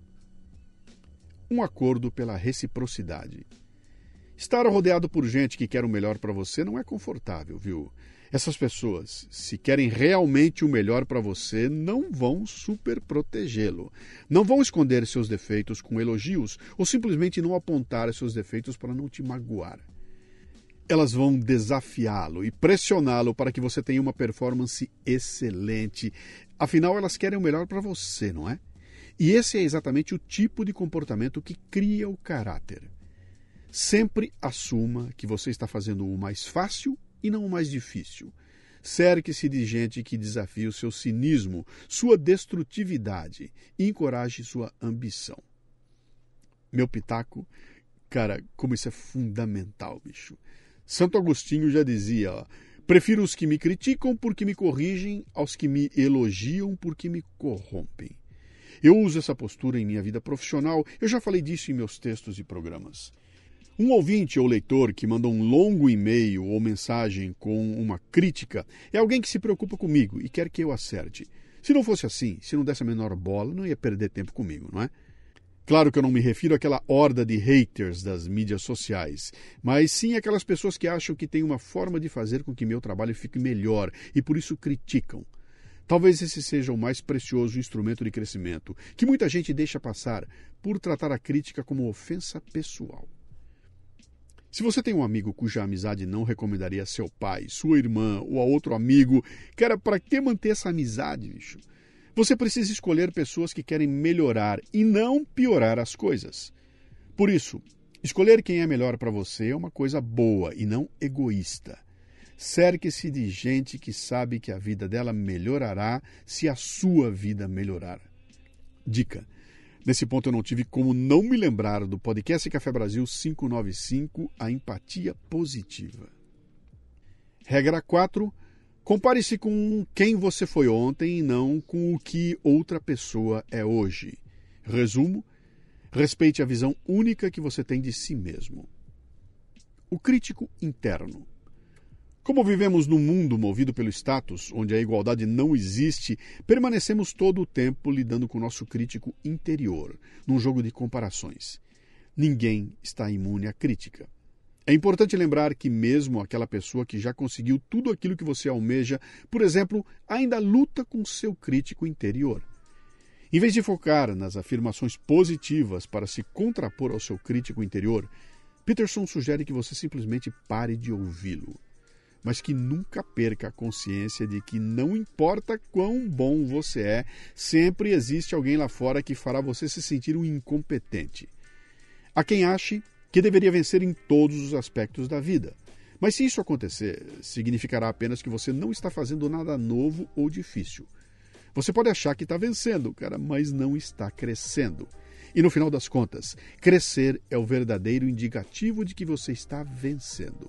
Speaker 1: Um acordo pela reciprocidade. Estar rodeado por gente que quer o melhor para você não é confortável, viu? Essas pessoas, se querem realmente o melhor para você, não vão superprotegê-lo. Não vão esconder seus defeitos com elogios ou simplesmente não apontar seus defeitos para não te magoar. Elas vão desafiá-lo e pressioná-lo para que você tenha uma performance excelente. Afinal, elas querem o melhor para você, não é? E esse é exatamente o tipo de comportamento que cria o caráter. Sempre assuma que você está fazendo o mais fácil e não o mais difícil. Cerque-se de gente que desafie o seu cinismo, sua destrutividade e encoraje sua ambição. Meu pitaco, cara, como isso é fundamental, bicho. Santo Agostinho já dizia, ó, prefiro os que me criticam porque me corrigem aos que me elogiam porque me corrompem. Eu uso essa postura em minha vida profissional, eu já falei disso em meus textos e programas. Um ouvinte ou leitor que manda um longo e-mail ou mensagem com uma crítica é alguém que se preocupa comigo e quer que eu acerte. Se não fosse assim, se não desse a menor bola, não ia perder tempo comigo, não é? Claro que eu não me refiro àquela horda de haters das mídias sociais, mas sim aquelas pessoas que acham que tem uma forma de fazer com que meu trabalho fique melhor e por isso criticam. Talvez esse seja o mais precioso instrumento de crescimento, que muita gente deixa passar por tratar a crítica como ofensa pessoal. Se você tem um amigo cuja amizade não recomendaria a seu pai, sua irmã ou a outro amigo, cara, para que manter essa amizade, bicho? Você precisa escolher pessoas que querem melhorar e não piorar as coisas. Por isso, escolher quem é melhor para você é uma coisa boa e não egoísta. Cerque-se de gente que sabe que a vida dela melhorará se a sua vida melhorar. Dica: nesse ponto eu não tive como não me lembrar do podcast Café Brasil quinhentos e noventa e cinco, a empatia positiva. Regra quatro. Compare-se com quem você foi ontem e não com o que outra pessoa é hoje. Resumo: respeite a visão única que você tem de si mesmo. O crítico interno. Como vivemos num mundo movido pelo status, onde a igualdade não existe, permanecemos todo o tempo lidando com o nosso crítico interior, num jogo de comparações. Ninguém está imune à crítica. É importante lembrar que mesmo aquela pessoa que já conseguiu tudo aquilo que você almeja, por exemplo, ainda luta com seu crítico interior. Em vez de focar nas afirmações positivas para se contrapor ao seu crítico interior, Peterson sugere que você simplesmente pare de ouvi-lo, mas que nunca perca a consciência de que não importa quão bom você é, sempre existe alguém lá fora que fará você se sentir um incompetente. Há quem ache que deveria vencer em todos os aspectos da vida. Mas se isso acontecer, significará apenas que você não está fazendo nada novo ou difícil. Você pode achar que está vencendo, cara, mas não está crescendo. E no final das contas, crescer é o verdadeiro indicativo de que você está vencendo.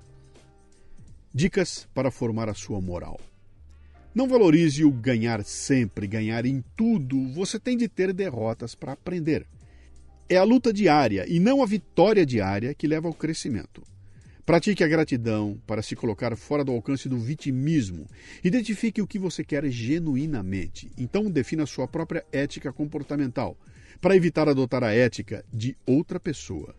Speaker 1: Dicas para formar a sua moral. Não valorize o ganhar sempre, ganhar em tudo. Você tem de ter derrotas para aprender. É a luta diária e não a vitória diária que leva ao crescimento. Pratique a gratidão para se colocar fora do alcance do vitimismo. Identifique o que você quer genuinamente. Então defina sua própria ética comportamental, para evitar adotar a ética de outra pessoa.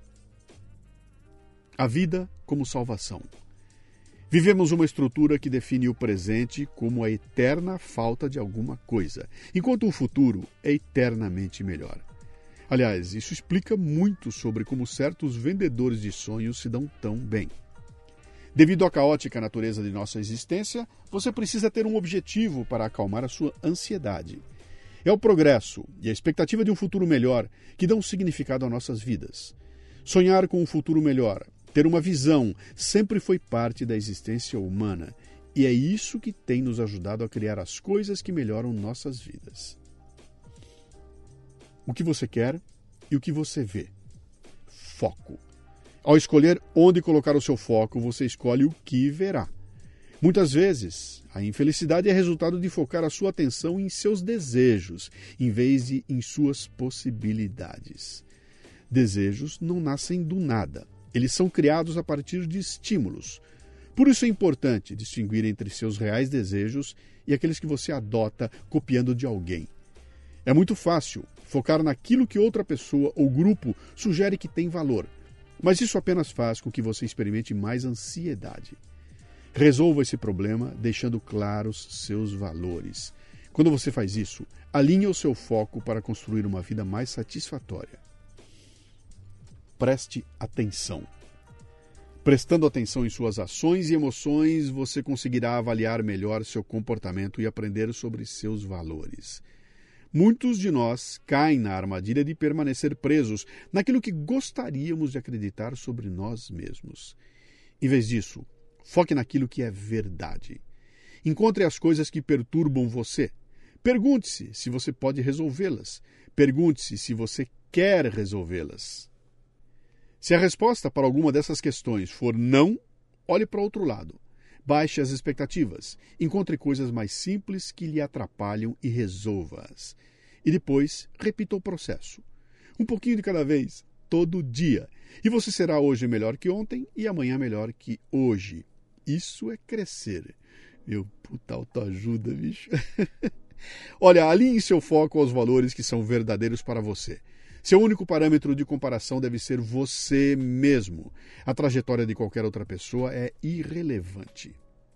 Speaker 1: A vida como salvação. Vivemos uma estrutura que define o presente como a eterna falta de alguma coisa, enquanto o futuro é eternamente melhor. Aliás, isso explica muito sobre como certos vendedores de sonhos se dão tão bem. Devido à caótica natureza de nossa existência, você precisa ter um objetivo para acalmar a sua ansiedade. É o progresso e a expectativa de um futuro melhor que dão significado a nossas vidas. Sonhar com um futuro melhor, ter uma visão, sempre foi parte da existência humana. E é isso que tem nos ajudado a criar as coisas que melhoram nossas vidas. O que você quer e o que você vê. Foco. Ao escolher onde colocar o seu foco, você escolhe o que verá. Muitas vezes, a infelicidade é resultado de focar a sua atenção em seus desejos, em vez de em suas possibilidades. Desejos não nascem do nada. Eles são criados a partir de estímulos. Por isso é importante distinguir entre seus reais desejos e aqueles que você adota copiando de alguém. É muito fácil focar naquilo que outra pessoa ou grupo sugere que tem valor, mas isso apenas faz com que você experimente mais ansiedade. Resolva esse problema deixando claros seus valores. Quando você faz isso, alinhe o seu foco para construir uma vida mais satisfatória. Preste atenção. Prestando atenção em suas ações e emoções, você conseguirá avaliar melhor seu comportamento e aprender sobre seus valores. Muitos de nós caem na armadilha de permanecer presos naquilo que gostaríamos de acreditar sobre nós mesmos. Em vez disso, foque naquilo que é verdade. Encontre as coisas que perturbam você. Pergunte-se se você pode resolvê-las. Pergunte-se se você quer resolvê-las. Se a resposta para alguma dessas questões for não, olhe para outro lado. Baixe as expectativas. Encontre coisas mais simples que lhe atrapalham e resolva-as. E depois, repita o processo. Um pouquinho de cada vez, todo dia. E você será hoje melhor que ontem e amanhã melhor que hoje. Isso é crescer. Meu puta autoajuda, bicho. Olha, alinhe seu foco aos valores que são verdadeiros para você. Seu único parâmetro de comparação deve ser você mesmo. A trajetória de qualquer outra pessoa é irrelevante.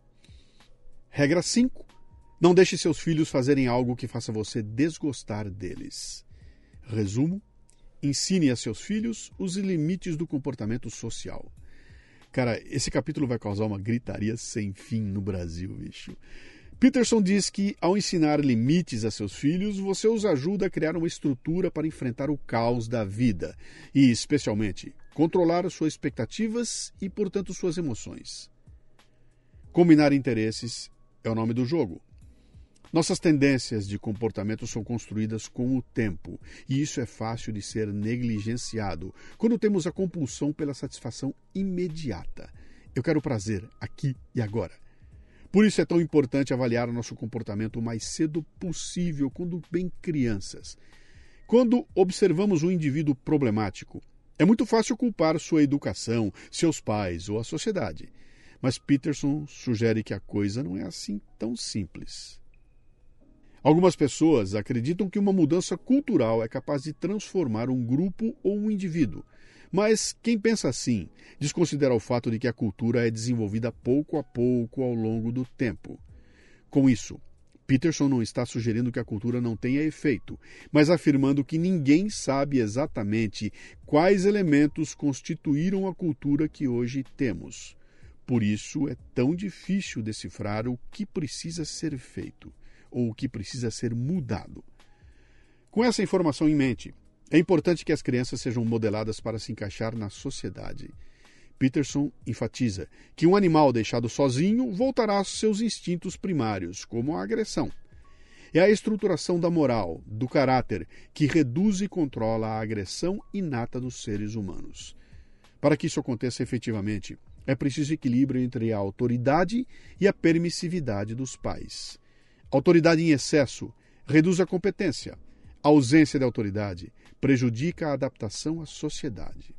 Speaker 1: Regra cinco. Não deixe seus filhos fazerem algo que faça você desgostar deles. Resumo. Ensine a seus filhos os limites do comportamento social. Cara, esse capítulo vai causar uma gritaria sem fim no Brasil, bicho. Peterson diz que, ao ensinar limites a seus filhos, você os ajuda a criar uma estrutura para enfrentar o caos da vida e, especialmente, controlar suas expectativas e, portanto, suas emoções. Combinar interesses é o nome do jogo. Nossas tendências de comportamento são construídas com o tempo, e isso é fácil de ser negligenciado quando temos a compulsão pela satisfação imediata. Eu quero prazer aqui e agora. Por isso é tão importante avaliar o nosso comportamento o mais cedo possível, quando bem crianças. Quando observamos um indivíduo problemático, é muito fácil culpar sua educação, seus pais ou a sociedade. Mas Peterson sugere que a coisa não é assim tão simples. Algumas pessoas acreditam que uma mudança cultural é capaz de transformar um grupo ou um indivíduo. Mas quem pensa assim desconsidera o fato de que a cultura é desenvolvida pouco a pouco ao longo do tempo. Com isso, Peterson não está sugerindo que a cultura não tenha efeito, mas afirmando que ninguém sabe exatamente quais elementos constituíram a cultura que hoje temos. Por isso é tão difícil decifrar o que precisa ser feito ou o que precisa ser mudado. Com essa informação em mente, é importante que as crianças sejam modeladas para se encaixar na sociedade. Peterson enfatiza que um animal deixado sozinho voltará aos seus instintos primários, como a agressão. É a estruturação da moral, do caráter, que reduz e controla a agressão inata dos seres humanos. Para que isso aconteça efetivamente, é preciso equilíbrio entre a autoridade e a permissividade dos pais. Autoridade em excesso reduz a competência. A ausência de autoridade prejudica a adaptação à sociedade.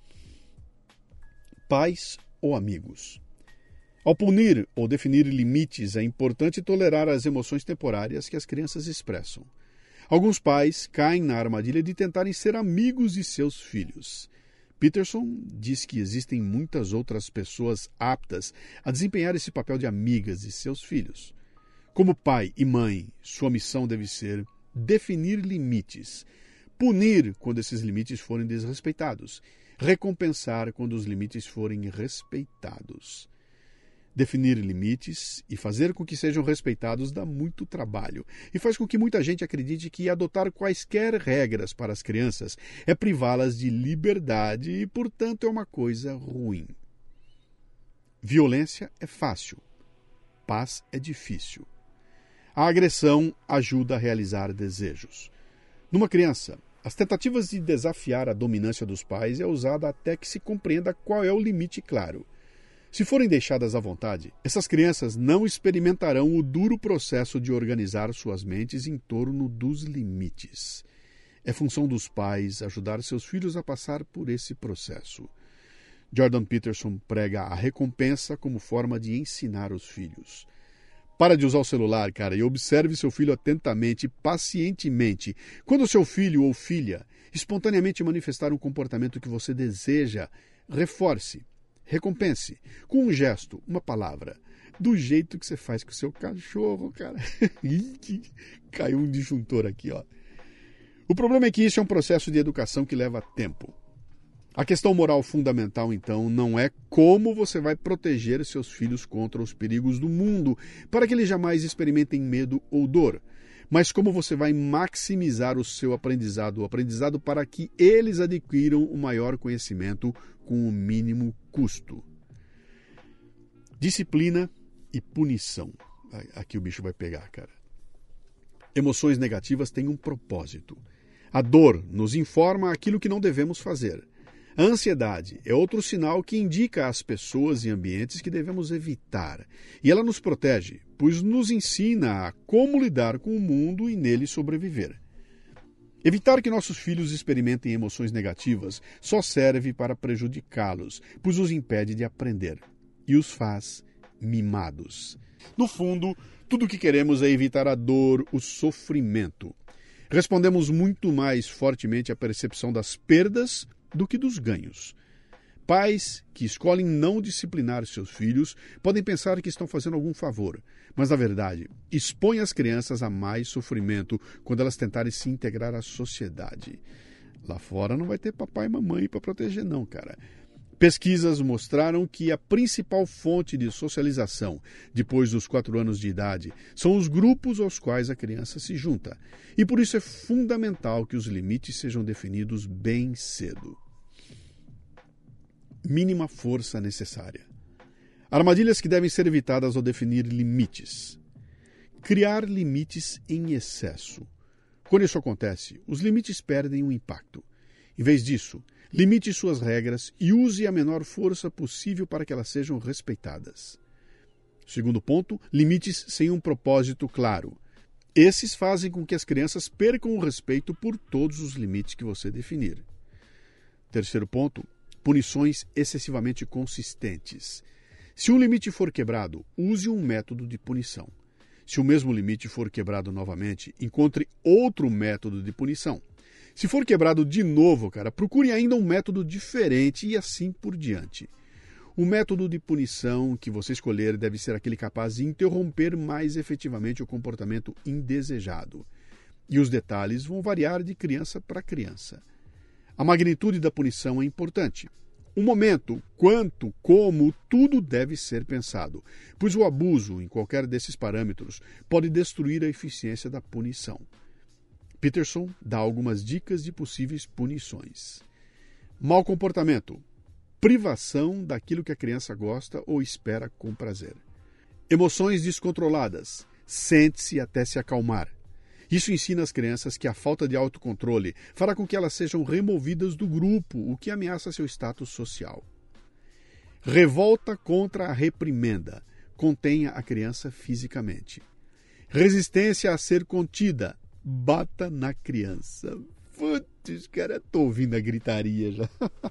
Speaker 1: Pais ou amigos. Ao punir ou definir limites, é importante tolerar as emoções temporárias que as crianças expressam. Alguns pais caem na armadilha de tentarem ser amigos de seus filhos. Peterson diz que existem muitas outras pessoas aptas a desempenhar esse papel de amigas de seus filhos. Como pai e mãe, sua missão deve ser definir limites, punir quando esses limites forem desrespeitados, recompensar quando os limites forem respeitados. Definir limites e fazer com que sejam respeitados dá muito trabalho e faz com que muita gente acredite que adotar quaisquer regras para as crianças é privá-las de liberdade e, portanto, é uma coisa ruim. Violência é fácil. paz é difícil. A agressão ajuda a realizar desejos. Numa criança, as tentativas de desafiar a dominância dos pais é usada até que se compreenda qual é o limite claro. Se forem deixadas à vontade, essas crianças não experimentarão o duro processo de organizar suas mentes em torno dos limites. É função dos pais ajudar seus filhos a passar por esse processo. Jordan Peterson prega a recompensa como forma de ensinar os filhos. Para de usar o celular, cara, e observe seu filho atentamente, pacientemente. Quando seu filho ou filha espontaneamente manifestar um comportamento que você deseja, reforce, recompense, com um gesto, uma palavra, do jeito que você faz com o seu cachorro, cara. Caiu um disjuntor aqui, ó. O problema é que isso é um processo de educação que leva tempo. A questão moral fundamental, então, não é como você vai proteger seus filhos contra os perigos do mundo, para que eles jamais experimentem medo ou dor, mas como você vai maximizar o seu aprendizado, o aprendizado para que eles adquiram o maior conhecimento com o mínimo custo. Disciplina e punição. Aqui o bicho vai pegar, cara. Emoções negativas têm um propósito. A dor nos informa aquilo que não devemos fazer. A ansiedade é outro sinal que indica às pessoas e ambientes que devemos evitar. E ela nos protege, pois nos ensina a como lidar com o mundo e nele sobreviver. Evitar que nossos filhos experimentem emoções negativas só serve para prejudicá-los, pois os impede de aprender e os faz mimados. No fundo, tudo o que queremos é evitar a dor, o sofrimento. Respondemos muito mais fortemente à percepção das perdas do que dos ganhos. Pais que escolhem não disciplinar seus filhos podem pensar que estão fazendo algum favor, mas, na verdade, expõem as crianças a mais sofrimento quando elas tentarem se integrar à sociedade. Lá fora não vai ter papai e mamãe para proteger, não, cara. Pesquisas mostraram que a principal fonte de socialização depois dos quatro anos de idade são os grupos aos quais a criança se junta. E por isso é fundamental que os limites sejam definidos bem cedo. Mínima força necessária. Armadilhas que devem ser evitadas ao definir limites. Criar limites em excesso. Quando isso acontece, os limites perdem o impacto. Em vez disso, limite suas regras e use a menor força possível para que elas sejam respeitadas. Segundo ponto, limites sem um propósito claro. Esses fazem com que as crianças percam o respeito por todos os limites que você definir. Terceiro ponto, punições excessivamente consistentes. Se um limite for quebrado, use um método de punição. Se o mesmo limite for quebrado novamente, encontre outro método de punição. Se for quebrado de novo, cara, procure ainda um método diferente e assim por diante. O método de punição que você escolher deve ser aquele capaz de interromper mais efetivamente o comportamento indesejado. E os detalhes vão variar de criança para criança. A magnitude da punição é importante. O momento, quanto, como, tudo deve ser pensado, pois o abuso em qualquer desses parâmetros pode destruir a eficiência da punição. Peterson dá algumas dicas de possíveis punições. Mau comportamento. Privação daquilo que a criança gosta ou espera com prazer. Emoções descontroladas. Sente-se até se acalmar. Isso ensina as crianças que a falta de autocontrole fará com que elas sejam removidas do grupo, o que ameaça seu status social. Revolta contra a reprimenda. Contenha a criança fisicamente. Resistência a ser contida. Bata na criança. Putz, cara, tô ouvindo a gritaria já.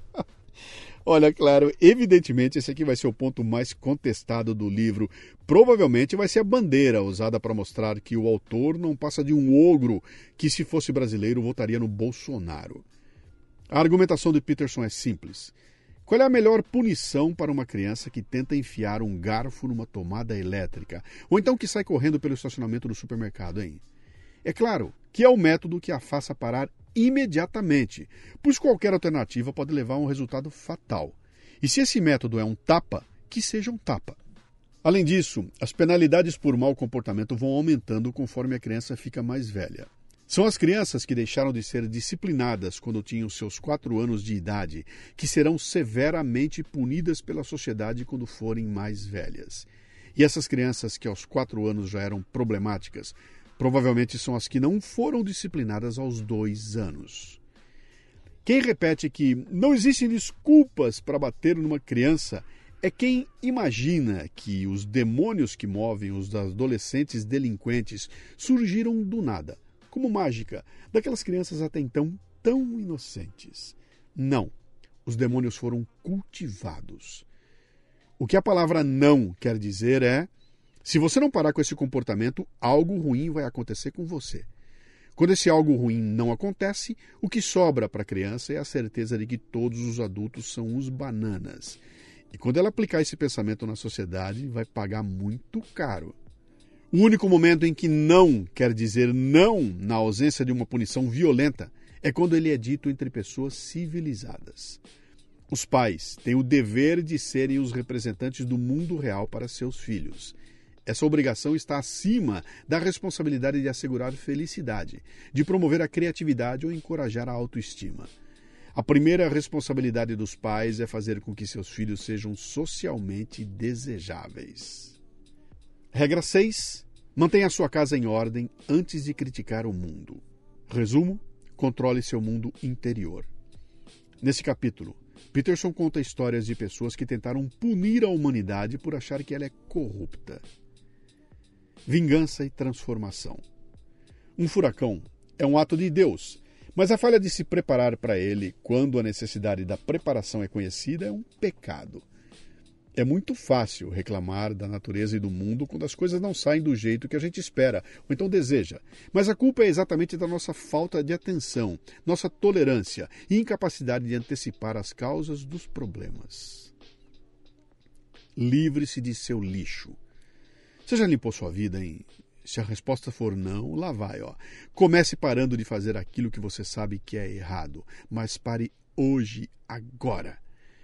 Speaker 1: Olha, claro, evidentemente esse aqui vai ser o ponto mais contestado do livro. Provavelmente vai ser a bandeira usada para mostrar que o autor não passa de um ogro que, se fosse brasileiro, votaria no Bolsonaro. A argumentação de Peterson é simples. Qual é a melhor punição para uma criança que tenta enfiar um garfo numa tomada elétrica? Ou então que sai correndo pelo estacionamento do supermercado, hein? É claro que é o método que a faça parar imediatamente, pois qualquer alternativa pode levar a um resultado fatal. E se esse método é um tapa, que seja um tapa. Além disso, as penalidades por mau comportamento vão aumentando conforme a criança fica mais velha. São as crianças que deixaram de ser disciplinadas quando tinham seus quatro anos de idade, que serão severamente punidas pela sociedade quando forem mais velhas. E essas crianças que aos quatro anos já eram problemáticas, provavelmente são as que não foram disciplinadas aos dois anos. Quem repete que não existem desculpas para bater numa criança é quem imagina que os demônios que movem os adolescentes delinquentes surgiram do nada, como mágica, daquelas crianças até então tão inocentes. Não, os demônios foram cultivados. O que a palavra não quer dizer é: se você não parar com esse comportamento, algo ruim vai acontecer com você. Quando esse algo ruim não acontece, o que sobra para a criança é a certeza de que todos os adultos são uns bananas. E quando ela aplicar esse pensamento na sociedade, vai pagar muito caro. O único momento em que não quer dizer não na ausência de uma punição violenta é quando ele é dito entre pessoas civilizadas. Os pais têm o dever de serem os representantes do mundo real para seus filhos. Essa obrigação está acima da responsabilidade de assegurar felicidade, de promover a criatividade ou encorajar a autoestima. A primeira responsabilidade dos pais é fazer com que seus filhos sejam socialmente desejáveis. Regra seis. Mantenha sua casa em ordem antes de criticar o mundo. Resumo: controle seu mundo interior. Nesse capítulo, Peterson conta histórias de pessoas que tentaram punir a humanidade por achar que ela é corrupta. Vingança e transformação. Um furacão é um ato de Deus, mas a falha de se preparar para ele quando a necessidade da preparação é conhecida é um pecado. É muito fácil reclamar da natureza e do mundo quando as coisas não saem do jeito que a gente espera ou então deseja. Mas a culpa é exatamente da nossa falta de atenção, nossa tolerância e incapacidade de antecipar as causas dos problemas. Livre-se de seu lixo. Você já limpou sua vida, hein? Se a resposta for não, lá vai, ó. Comece parando de fazer aquilo que você sabe que é errado, mas pare hoje, agora.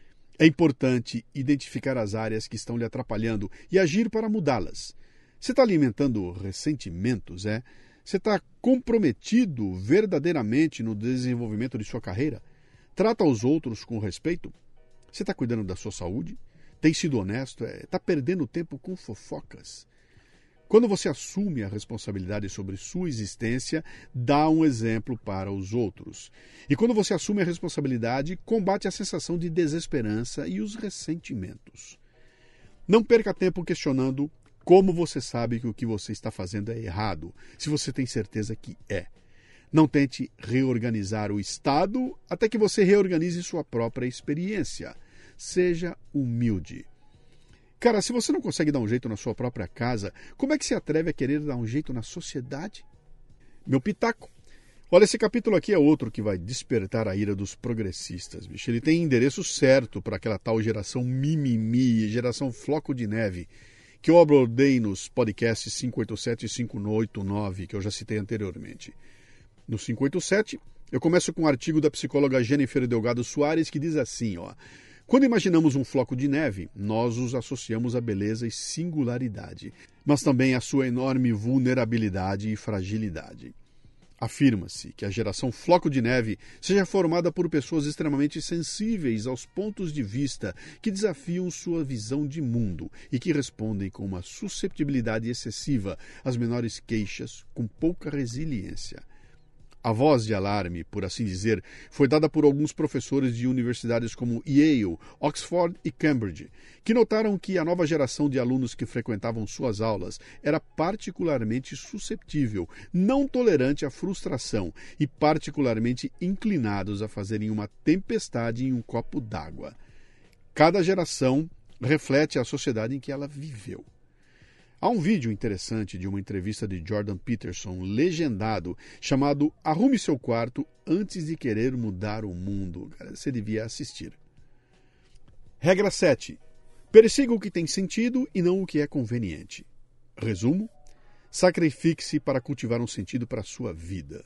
Speaker 1: É importante identificar as áreas que estão lhe atrapalhando e agir para mudá-las. Você está alimentando ressentimentos, é? Você está comprometido verdadeiramente no desenvolvimento de sua carreira? Trata os outros com respeito? Você está cuidando da sua saúde? Tem sido honesto? Está perdendo tempo com fofocas? Quando você assume a responsabilidade sobre sua existência, dá um exemplo para os outros. E quando você assume a responsabilidade, combate a sensação de desesperança e os ressentimentos. Não perca tempo questionando como você sabe que o que você está fazendo é errado, se você tem certeza que é. Não tente reorganizar o Estado até que você reorganize sua própria experiência. Seja humilde. Cara, se você não consegue dar um jeito na sua própria casa, como é que se atreve a querer dar um jeito na sociedade? Meu pitaco. Olha, esse capítulo aqui é outro que vai despertar a ira dos progressistas, bicho. Ele tem endereço certo para aquela tal geração mimimi, geração floco de neve, que eu abordei nos podcasts cinco oito sete e cinco oito nove, que eu já citei anteriormente. No cinco oito sete, eu começo com um artigo da psicóloga Jennifer Delgado Soares, que diz assim, ó: quando imaginamos um floco de neve, nós os associamos à beleza e singularidade, mas também à sua enorme vulnerabilidade e fragilidade. Afirma-se que a geração floco de neve seja formada por pessoas extremamente sensíveis aos pontos de vista que desafiam sua visão de mundo e que respondem com uma susceptibilidade excessiva às menores queixas, com pouca resiliência. A voz de alarme, por assim dizer, foi dada por alguns professores de universidades como Yale, Oxford e Cambridge, que notaram que a nova geração de alunos que frequentavam suas aulas era particularmente susceptível, não tolerante à frustração e particularmente inclinados a fazerem uma tempestade em um copo d'água. Cada geração reflete a sociedade em que ela viveu. Há um vídeo interessante de uma entrevista de Jordan Peterson, legendado, chamado Arrume seu quarto antes de querer mudar o mundo. Cara, você devia assistir. Regra sete. Persiga o que tem sentido e não o que é conveniente. Resumo: sacrifique-se para cultivar um sentido para a sua vida.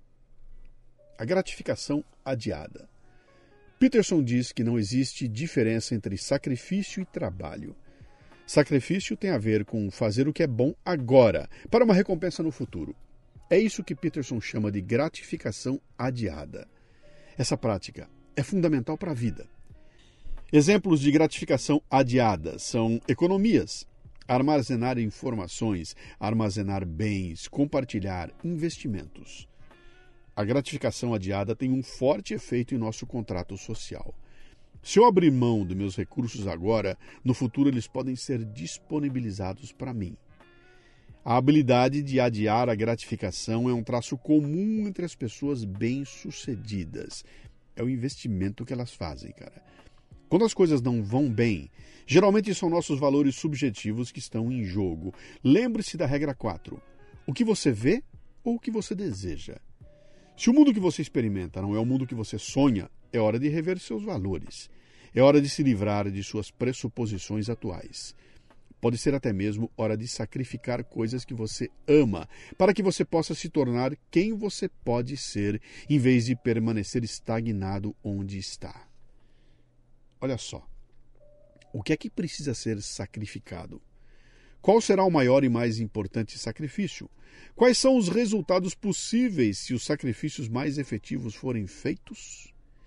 Speaker 1: A gratificação adiada. Peterson diz que não existe diferença entre sacrifício e trabalho. Sacrifício tem a ver com fazer o que é bom agora, para uma recompensa no futuro. É isso que Peterson chama de gratificação adiada. Essa prática é fundamental para a vida. Exemplos de gratificação adiada são economias. armazenar informações, armazenar bens, compartilhar investimentos. A gratificação adiada tem um forte efeito em nosso contrato social. Se eu abrir mão dos meus recursos agora, no futuro eles podem ser disponibilizados para mim. A habilidade de adiar a gratificação é um traço comum entre as pessoas bem-sucedidas. É o investimento que elas fazem, cara. Quando as coisas não vão bem, geralmente são nossos valores subjetivos que estão em jogo. Lembre-se da regra quatro. O que você vê ou o que você deseja? Se o mundo que você experimenta não é o mundo que você sonha, é hora de rever seus valores. É hora de se livrar de suas pressuposições atuais. Pode ser até mesmo hora de sacrificar coisas que você ama, para que você possa se tornar quem você pode ser, em vez de permanecer estagnado onde está. Olha só, o que é que precisa ser sacrificado? Qual será o maior e mais importante sacrifício? Quais são os resultados possíveis se os sacrifícios mais efetivos forem feitos?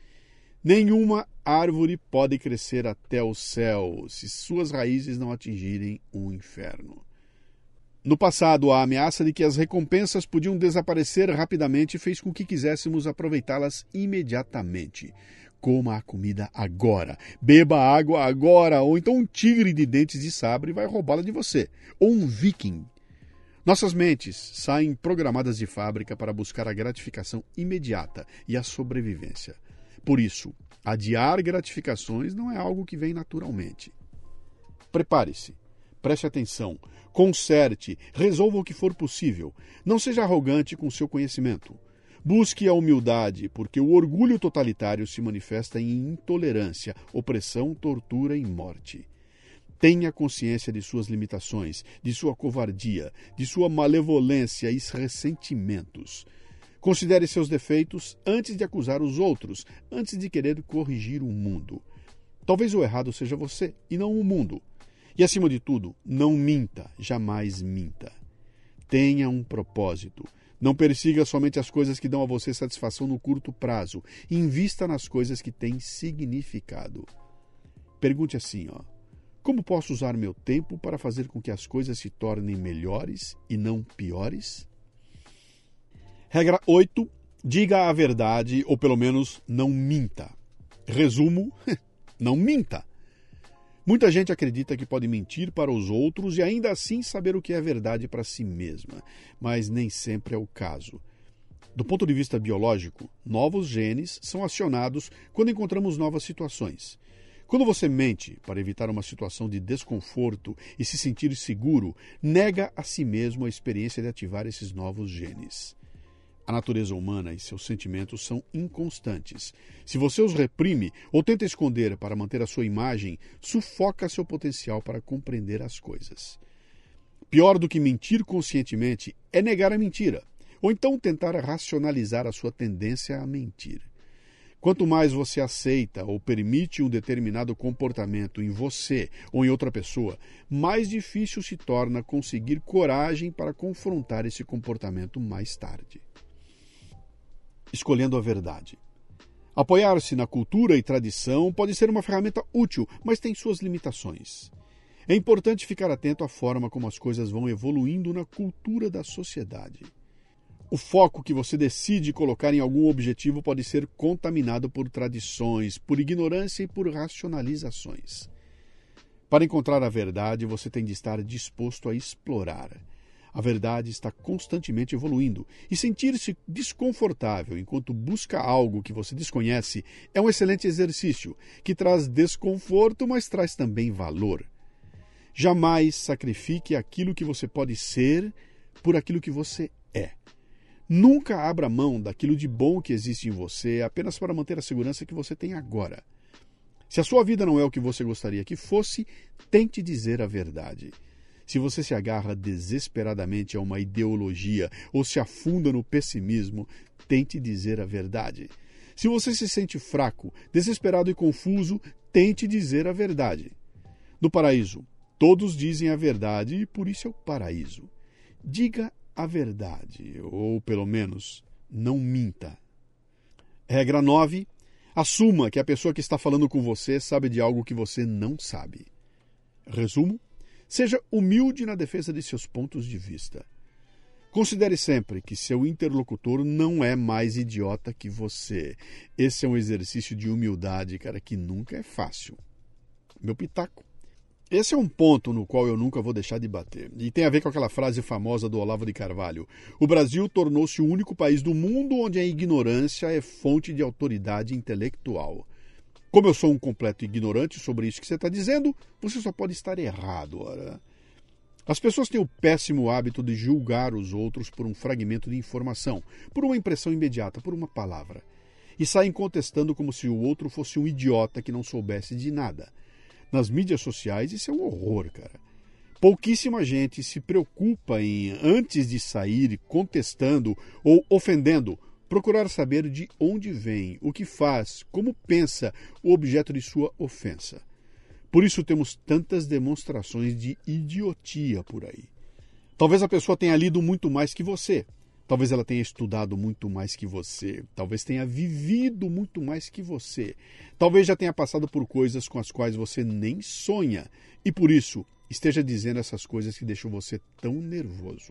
Speaker 1: Nenhuma árvore pode crescer até o céu se suas raízes não atingirem o inferno. No passado, a ameaça de que as recompensas podiam desaparecer rapidamente fez com que quiséssemos aproveitá-las imediatamente. Coma a comida agora, beba água agora, ou então um tigre de dentes de sabre vai roubá-la de você, ou um viking. Nossas mentes saem programadas de fábrica para buscar a gratificação imediata e a sobrevivência. Por isso, adiar gratificações não é algo que vem naturalmente. Prepare-se, preste atenção, conserte, resolva o que for possível. Não seja arrogante com seu conhecimento. Busque a humildade, porque o orgulho totalitário se manifesta em intolerância, opressão, tortura e morte. Tenha consciência de suas limitações, de sua covardia, de sua malevolência e ressentimentos. Considere seus defeitos antes de acusar os outros, antes de querer corrigir o mundo. Talvez o errado seja você e não o mundo. E, acima de tudo, não minta, jamais minta. Tenha um propósito. Não persiga somente as coisas que dão a você satisfação no curto prazo. Invista nas coisas que têm significado. Pergunte assim, ó. Como posso usar meu tempo para fazer com que as coisas se tornem melhores e não piores? Regra oito. Diga a verdade, ou pelo menos não minta. Resumo, não minta. Muita gente acredita que pode mentir para os outros e ainda assim saber o que é verdade para si mesma, mas nem sempre é o caso. Do ponto de vista biológico, novos genes são acionados quando encontramos novas situações. Quando você mente para evitar uma situação de desconforto e se sentir seguro, nega a si mesmo a experiência de ativar esses novos genes. A natureza humana e seus sentimentos são inconstantes. Se você os reprime ou tenta esconder para manter a sua imagem, sufoca seu potencial para compreender as coisas. Pior do que mentir conscientemente é negar a mentira, ou então tentar racionalizar a sua tendência a mentir. Quanto mais você aceita ou permite um determinado comportamento em você ou em outra pessoa, mais difícil se torna conseguir coragem para confrontar esse comportamento mais tarde. Escolhendo a verdade. Apoiar-se na cultura e tradição pode ser uma ferramenta útil, mas tem suas limitações. É importante ficar atento à forma como as coisas vão evoluindo na cultura da sociedade. O foco que você decide colocar em algum objetivo pode ser contaminado por tradições, por ignorância e por racionalizações. Para encontrar a verdade, você tem de estar disposto a explorar. A verdade está constantemente evoluindo e sentir-se desconfortável enquanto busca algo que você desconhece é um excelente exercício que traz desconforto, mas traz também valor. Jamais sacrifique aquilo que você pode ser por aquilo que você é. Nunca abra mão daquilo de bom que existe em você apenas para manter a segurança que você tem agora. Se a sua vida não é o que você gostaria que fosse, tente dizer a verdade. Se você se agarra desesperadamente a uma ideologia ou se afunda no pessimismo, tente dizer a verdade. Se você se sente fraco, desesperado e confuso, tente dizer a verdade. No paraíso, todos dizem a verdade e por isso é o paraíso. Diga a verdade, ou pelo menos, não minta. Regra nove. Assuma que a pessoa que está falando com você sabe de algo que você não sabe. Resumo. Seja humilde na defesa de seus pontos de vista. Considere sempre que seu interlocutor não é mais idiota que você. Esse é um exercício de humildade, cara, que nunca é fácil. Meu pitaco. Esse é um ponto no qual eu nunca vou deixar de bater. E tem a ver com aquela frase famosa do Olavo de Carvalho. O Brasil tornou-se o único país do mundo onde a ignorância é fonte de autoridade intelectual. Como eu sou um completo ignorante sobre isso que você está dizendo, você só pode estar errado, ora. As pessoas têm o péssimo hábito de julgar os outros por um fragmento de informação, por uma impressão imediata, por uma palavra. E saem contestando como se o outro fosse um idiota que não soubesse de nada. Nas mídias sociais isso é um horror, cara. Pouquíssima gente se preocupa em, antes de sair contestando ou ofendendo, procurar saber de onde vem, o que faz, como pensa o objeto de sua ofensa. Por isso temos tantas demonstrações de idiotia por aí. Talvez a pessoa tenha lido muito mais que você. Talvez ela tenha estudado muito mais que você. Talvez tenha vivido muito mais que você. Talvez já tenha passado por coisas com as quais você nem sonha. E por isso esteja dizendo essas coisas que deixam você tão nervoso.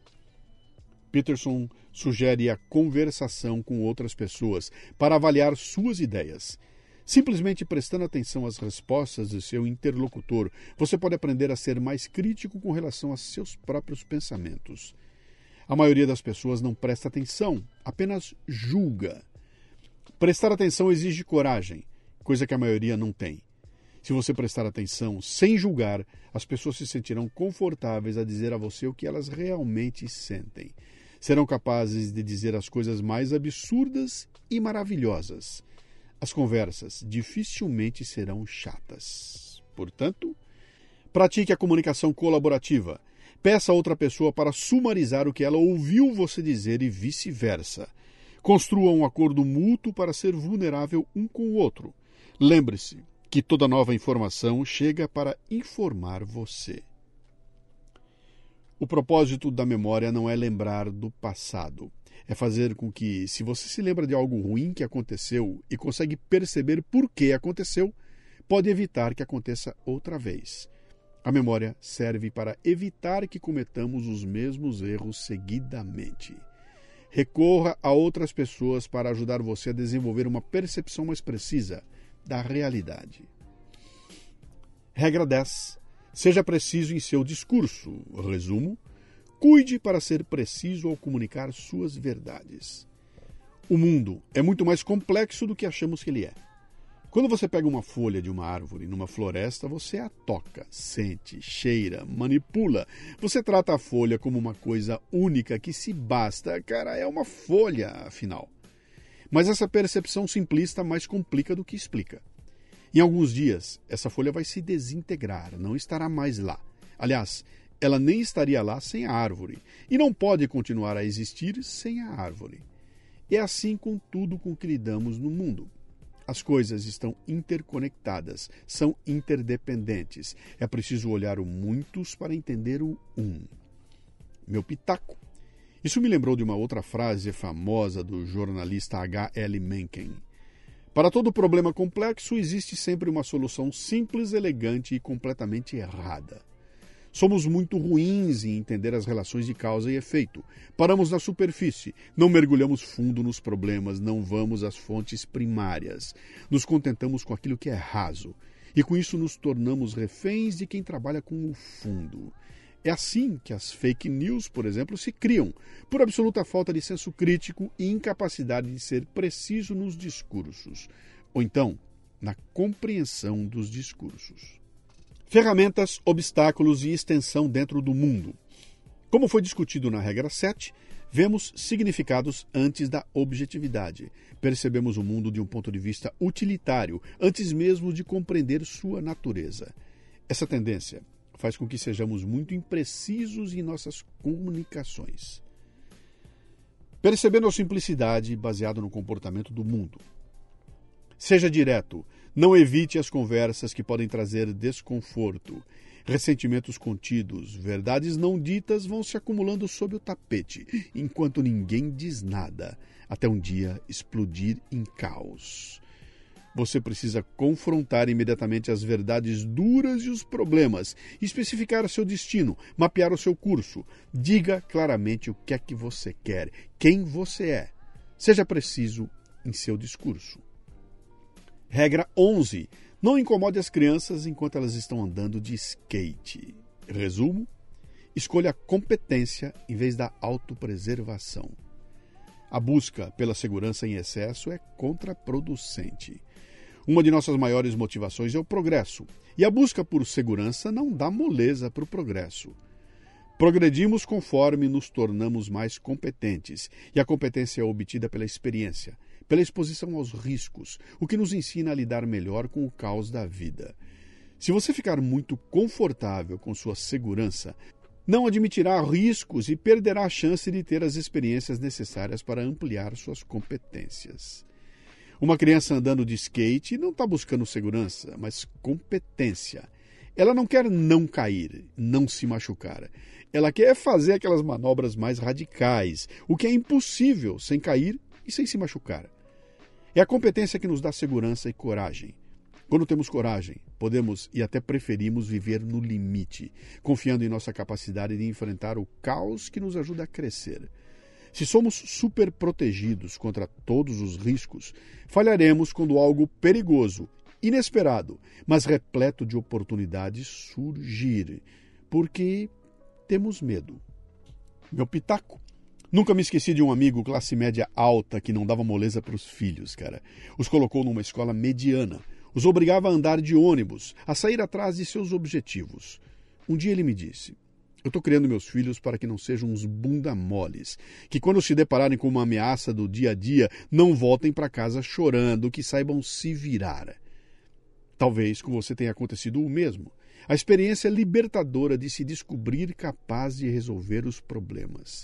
Speaker 1: Peterson sugere a conversação com outras pessoas para avaliar suas ideias. Simplesmente prestando atenção às respostas do seu interlocutor, você pode aprender a ser mais crítico com relação a seus próprios pensamentos. A maioria das pessoas não presta atenção, apenas julga. Prestar atenção exige coragem, coisa que a maioria não tem. Se você prestar atenção sem julgar, as pessoas se sentirão confortáveis a dizer a você o que elas realmente sentem. Serão capazes de dizer as coisas mais absurdas e maravilhosas. As conversas dificilmente serão chatas. Portanto, pratique a comunicação colaborativa. Peça a outra pessoa para sumarizar o que ela ouviu você dizer e vice-versa. Construa um acordo mútuo para ser vulnerável um com o outro. Lembre-se que toda nova informação chega para informar você. O propósito da memória não é lembrar do passado. É fazer com que, se você se lembra de algo ruim que aconteceu e consegue perceber por que aconteceu, pode evitar que aconteça outra vez. A memória serve para evitar que cometamos os mesmos erros seguidamente. Recorra a outras pessoas para ajudar você a desenvolver uma percepção mais precisa da realidade. Regra dez. Seja preciso em seu discurso. Resumo. Cuide para ser preciso ao comunicar suas verdades. O mundo é muito mais complexo do que achamos que ele é. Quando você pega uma folha de uma árvore numa floresta, você a toca, sente, cheira, manipula. Você trata a folha como uma coisa única que se basta. Cara, é uma folha, afinal. Mas essa percepção simplista mais complica do que explica. Em alguns dias, essa folha vai se desintegrar, não estará mais lá. Aliás, ela nem estaria lá sem a árvore, e não pode continuar a existir sem a árvore. É assim com tudo com que lidamos no mundo. As coisas estão interconectadas, são interdependentes. É preciso olhar o muitos para entender o um. Meu pitaco. Isso me lembrou de uma outra frase famosa do jornalista H L Mencken. Para todo problema complexo, existe sempre uma solução simples, elegante e completamente errada. Somos muito ruins em entender as relações de causa e efeito. Paramos na superfície, não mergulhamos fundo nos problemas, não vamos às fontes primárias. Nos contentamos com aquilo que é raso. E com isso nos tornamos reféns de quem trabalha com o fundo. É assim que as fake news, por exemplo, se criam, por absoluta falta de senso crítico e incapacidade de ser preciso nos discursos, ou então na compreensão dos discursos. Ferramentas, obstáculos e extensão dentro do mundo. Como foi discutido na regra sete, vemos significados antes da objetividade. Percebemos o mundo de um ponto de vista utilitário, antes mesmo de compreender sua natureza. Essa tendência faz com que sejamos muito imprecisos em nossas comunicações. Percebendo a simplicidade baseado no comportamento do mundo. Seja direto. Não evite as conversas que podem trazer desconforto. Ressentimentos contidos, verdades não ditas vão se acumulando sob o tapete, enquanto ninguém diz nada, até um dia explodir em caos. Você precisa confrontar imediatamente as verdades duras e os problemas, especificar seu destino, mapear o seu curso. Diga claramente o que é que você quer, quem você é. Seja preciso em seu discurso. Regra onze. Não incomode as crianças enquanto elas estão andando de skate. Resumo: escolha a competência em vez da autopreservação. A busca pela segurança em excesso é contraproducente. Uma de nossas maiores motivações é o progresso, e a busca por segurança não dá moleza para o progresso. Progredimos conforme nos tornamos mais competentes, e a competência é obtida pela experiência, pela exposição aos riscos, o que nos ensina a lidar melhor com o caos da vida. Se você ficar muito confortável com sua segurança, não admitirá riscos e perderá a chance de ter as experiências necessárias para ampliar suas competências. Uma criança andando de skate não está buscando segurança, mas competência. Ela não quer não cair, não se machucar. Ela quer fazer aquelas manobras mais radicais, o que é impossível sem cair e sem se machucar. É a competência que nos dá segurança e coragem. Quando temos coragem, podemos e até preferimos viver no limite, confiando em nossa capacidade de enfrentar o caos que nos ajuda a crescer. Se somos super protegidos contra todos os riscos, falharemos quando algo perigoso, inesperado, mas repleto de oportunidades surgir, porque temos medo. Meu pitaco. Nunca me esqueci de um amigo classe média alta que não dava moleza para os filhos, cara. Os colocou numa escola mediana. Os obrigava a andar de ônibus, a sair atrás de seus objetivos. Um dia ele me disse: eu estou criando meus filhos para que não sejam uns bunda moles, que quando se depararem com uma ameaça do dia a dia, não voltem para casa chorando, que saibam se virar. Talvez com você tenha acontecido o mesmo. A experiência libertadora de se descobrir capaz de resolver os problemas.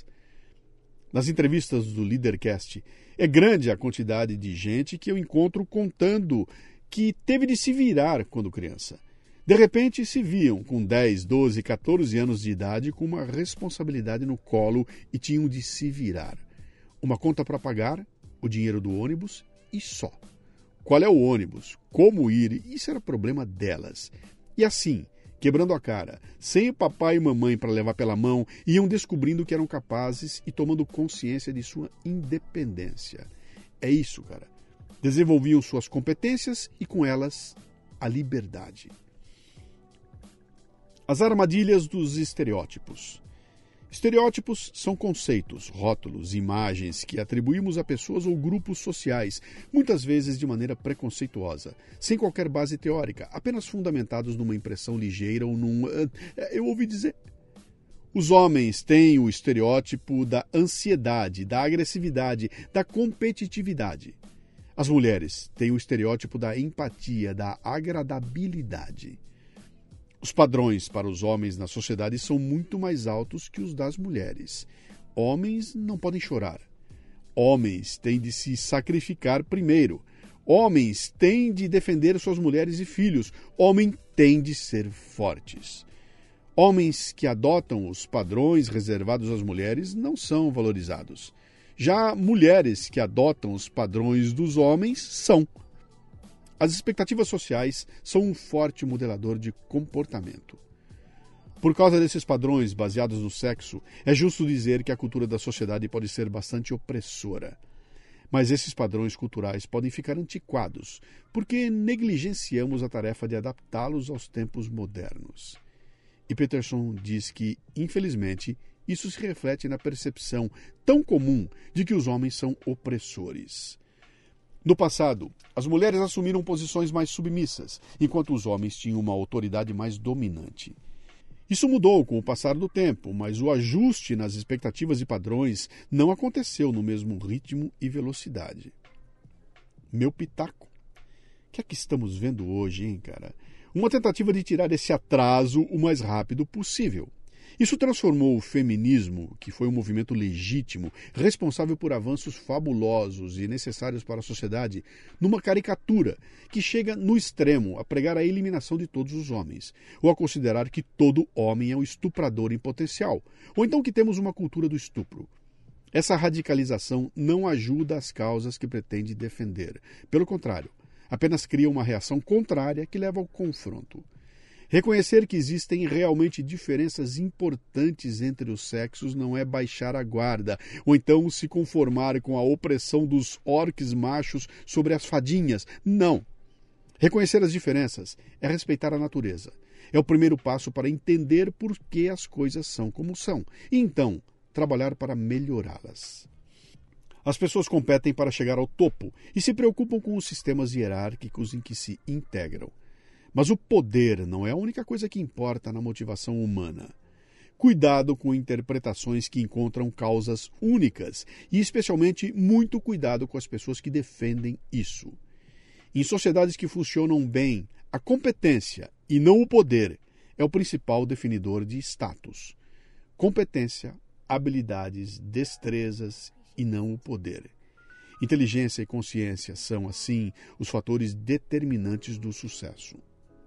Speaker 1: Nas entrevistas do Leadercast, é grande a quantidade de gente que eu encontro contando que teve de se virar quando criança. De repente se viam com dez, doze, quatorze anos de idade com uma responsabilidade no colo e tinham de se virar. Uma conta para pagar, o dinheiro do ônibus e só. Qual é o ônibus? Como ir? Isso era problema delas. E assim, quebrando a cara, sem papai e mamãe para levar pela mão, iam descobrindo que eram capazes e tomando consciência de sua independência. É isso, cara. Desenvolviam suas competências e, com elas, a liberdade. As armadilhas dos estereótipos. Estereótipos são conceitos, rótulos, imagens que atribuímos a pessoas ou grupos sociais, muitas vezes de maneira preconceituosa, sem qualquer base teórica, apenas fundamentados numa impressão ligeira ou num... eu ouvi dizer... Os homens têm o estereótipo da ansiedade, da agressividade, da competitividade. As mulheres têm o estereótipo da empatia, da agradabilidade. Os padrões para os homens na sociedade são muito mais altos que os das mulheres. Homens não podem chorar. Homens têm de se sacrificar primeiro. Homens têm de defender suas mulheres e filhos. Homens têm de ser fortes. Homens que adotam os padrões reservados às mulheres não são valorizados. Já mulheres que adotam os padrões dos homens são. As expectativas sociais são um forte modelador de comportamento. Por causa desses padrões baseados no sexo, é justo dizer que a cultura da sociedade pode ser bastante opressora. Mas esses padrões culturais podem ficar antiquados, porque negligenciamos a tarefa de adaptá-los aos tempos modernos. E Peterson diz que, infelizmente, isso se reflete na percepção tão comum de que os homens são opressores. No passado, as mulheres assumiram posições mais submissas, enquanto os homens tinham uma autoridade mais dominante. Isso mudou com o passar do tempo, mas o ajuste nas expectativas e padrões não aconteceu no mesmo ritmo e velocidade. Meu pitaco. O que é que estamos vendo hoje, hein, cara? Uma tentativa de tirar esse atraso o mais rápido possível. Isso transformou o feminismo, que foi um movimento legítimo, responsável por avanços fabulosos e necessários para a sociedade, numa caricatura que chega no extremo a pregar a eliminação de todos os homens, ou a considerar que todo homem é um estuprador em potencial, ou então que temos uma cultura do estupro. Essa radicalização não ajuda as causas que pretende defender. Pelo contrário, Apenas cria uma reação contrária que leva ao confronto. Reconhecer que existem realmente diferenças importantes entre os sexos não é baixar a guarda, ou então se conformar com a opressão dos orques machos sobre as fadinhas. Não! Reconhecer as diferenças é respeitar a natureza. É o primeiro passo para entender por que as coisas são como são, e então trabalhar para melhorá-las. As pessoas competem para chegar ao topo e se preocupam com os sistemas hierárquicos em que se integram. Mas o poder não é a única coisa que importa na motivação humana. Cuidado com interpretações que encontram causas únicas e, especialmente, muito cuidado com as pessoas que defendem isso. Em sociedades que funcionam bem, a competência e não o poder é o principal definidor de status. Competência, habilidades, destrezas e não o poder. Inteligência e consciência são, assim, os fatores determinantes do sucesso.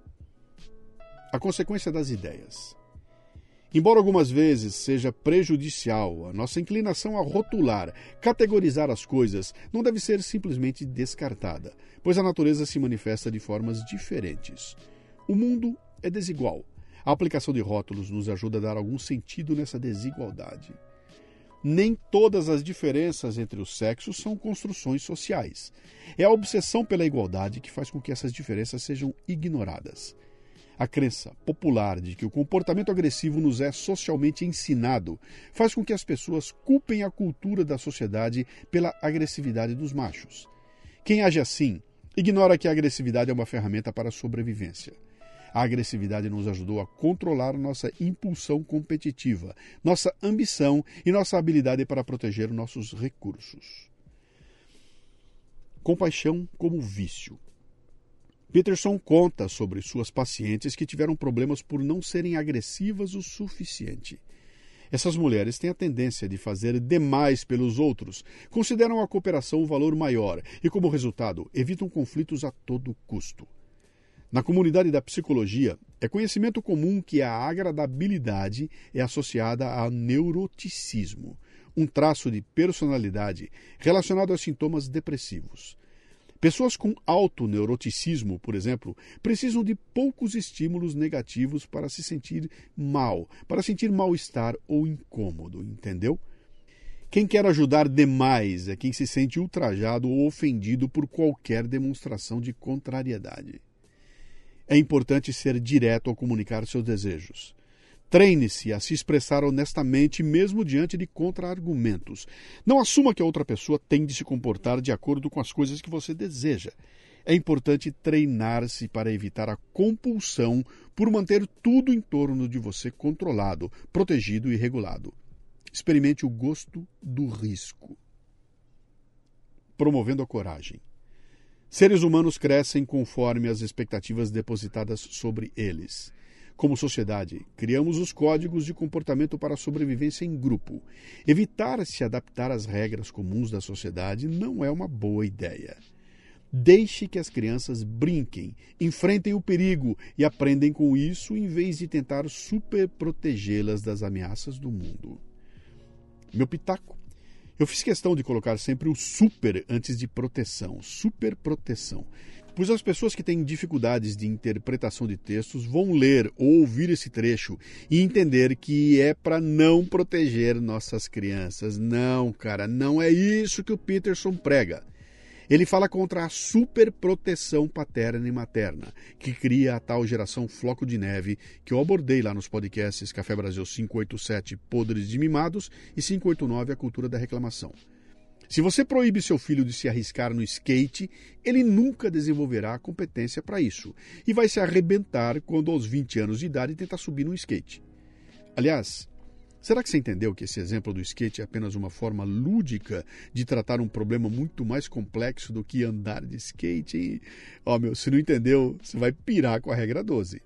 Speaker 1: A consequência das ideias. Embora algumas vezes seja prejudicial, a nossa inclinação a rotular, categorizar as coisas, não deve ser simplesmente descartada, pois a natureza se manifesta de formas diferentes. O mundo é desigual. A aplicação de rótulos nos ajuda a dar algum sentido nessa desigualdade. Nem todas as diferenças entre os sexos são construções sociais. É a obsessão pela igualdade que faz com que essas diferenças sejam ignoradas. A crença popular de que o comportamento agressivo nos é socialmente ensinado faz com que as pessoas culpem a cultura da sociedade pela agressividade dos machos. Quem age assim ignora que a agressividade é uma ferramenta para a sobrevivência. A agressividade nos ajudou a controlar nossa impulsão competitiva, nossa ambição e nossa habilidade para proteger nossos recursos. Compaixão como vício. Peterson conta sobre suas pacientes que tiveram problemas por não serem agressivas o suficiente. Essas mulheres têm a tendência de fazer demais pelos outros, consideram a cooperação um valor maior e, como resultado, evitam conflitos a todo custo. Na comunidade da psicologia, é conhecimento comum que a agradabilidade é associada a neuroticismo, um traço de personalidade relacionado a sintomas depressivos. Pessoas com alto neuroticismo, por exemplo, precisam de poucos estímulos negativos para se sentir mal, para sentir mal-estar ou incômodo, entendeu? Quem quer ajudar demais é quem se sente ultrajado ou ofendido por qualquer demonstração de contrariedade. É importante ser direto ao comunicar seus desejos. Treine-se a se expressar honestamente mesmo diante de contra-argumentos. Não assuma que a outra pessoa tem de se comportar de acordo com as coisas que você deseja. É importante treinar-se para evitar a compulsão por manter tudo em torno de você controlado, protegido e regulado. Experimente o gosto do risco. Promovendo a coragem. Seres humanos crescem conforme as expectativas depositadas sobre eles. Como sociedade, criamos os códigos de comportamento para a sobrevivência em grupo. Evitar se adaptar às regras comuns da sociedade não é uma boa ideia. Deixe que as crianças brinquem, enfrentem o perigo e aprendem com isso em vez de tentar superprotegê-las das ameaças do mundo. Meu pitaco. Eu fiz questão de colocar sempre o super antes de proteção, superproteção, pois as pessoas que têm dificuldades de interpretação de textos vão ler ou ouvir esse trecho e entender que é para não proteger nossas crianças. Não, cara, não é isso que o Peterson prega. Ele fala contra a superproteção paterna e materna, que cria a tal geração floco de neve que eu abordei lá nos podcasts Café Brasil quinhentos e oitenta e sete, Podres de Mimados, e quinhentos e oitenta e nove, A Cultura da Reclamação. Se você proíbe seu filho de se arriscar no skate, ele nunca desenvolverá a competência para isso e vai se arrebentar quando aos vinte anos de idade tentar subir num skate. Aliás, será que você entendeu que esse exemplo do skate é apenas uma forma lúdica de tratar um problema muito mais complexo do que andar de skate? Ó, oh, meu, se não entendeu, você vai pirar com a regra doze.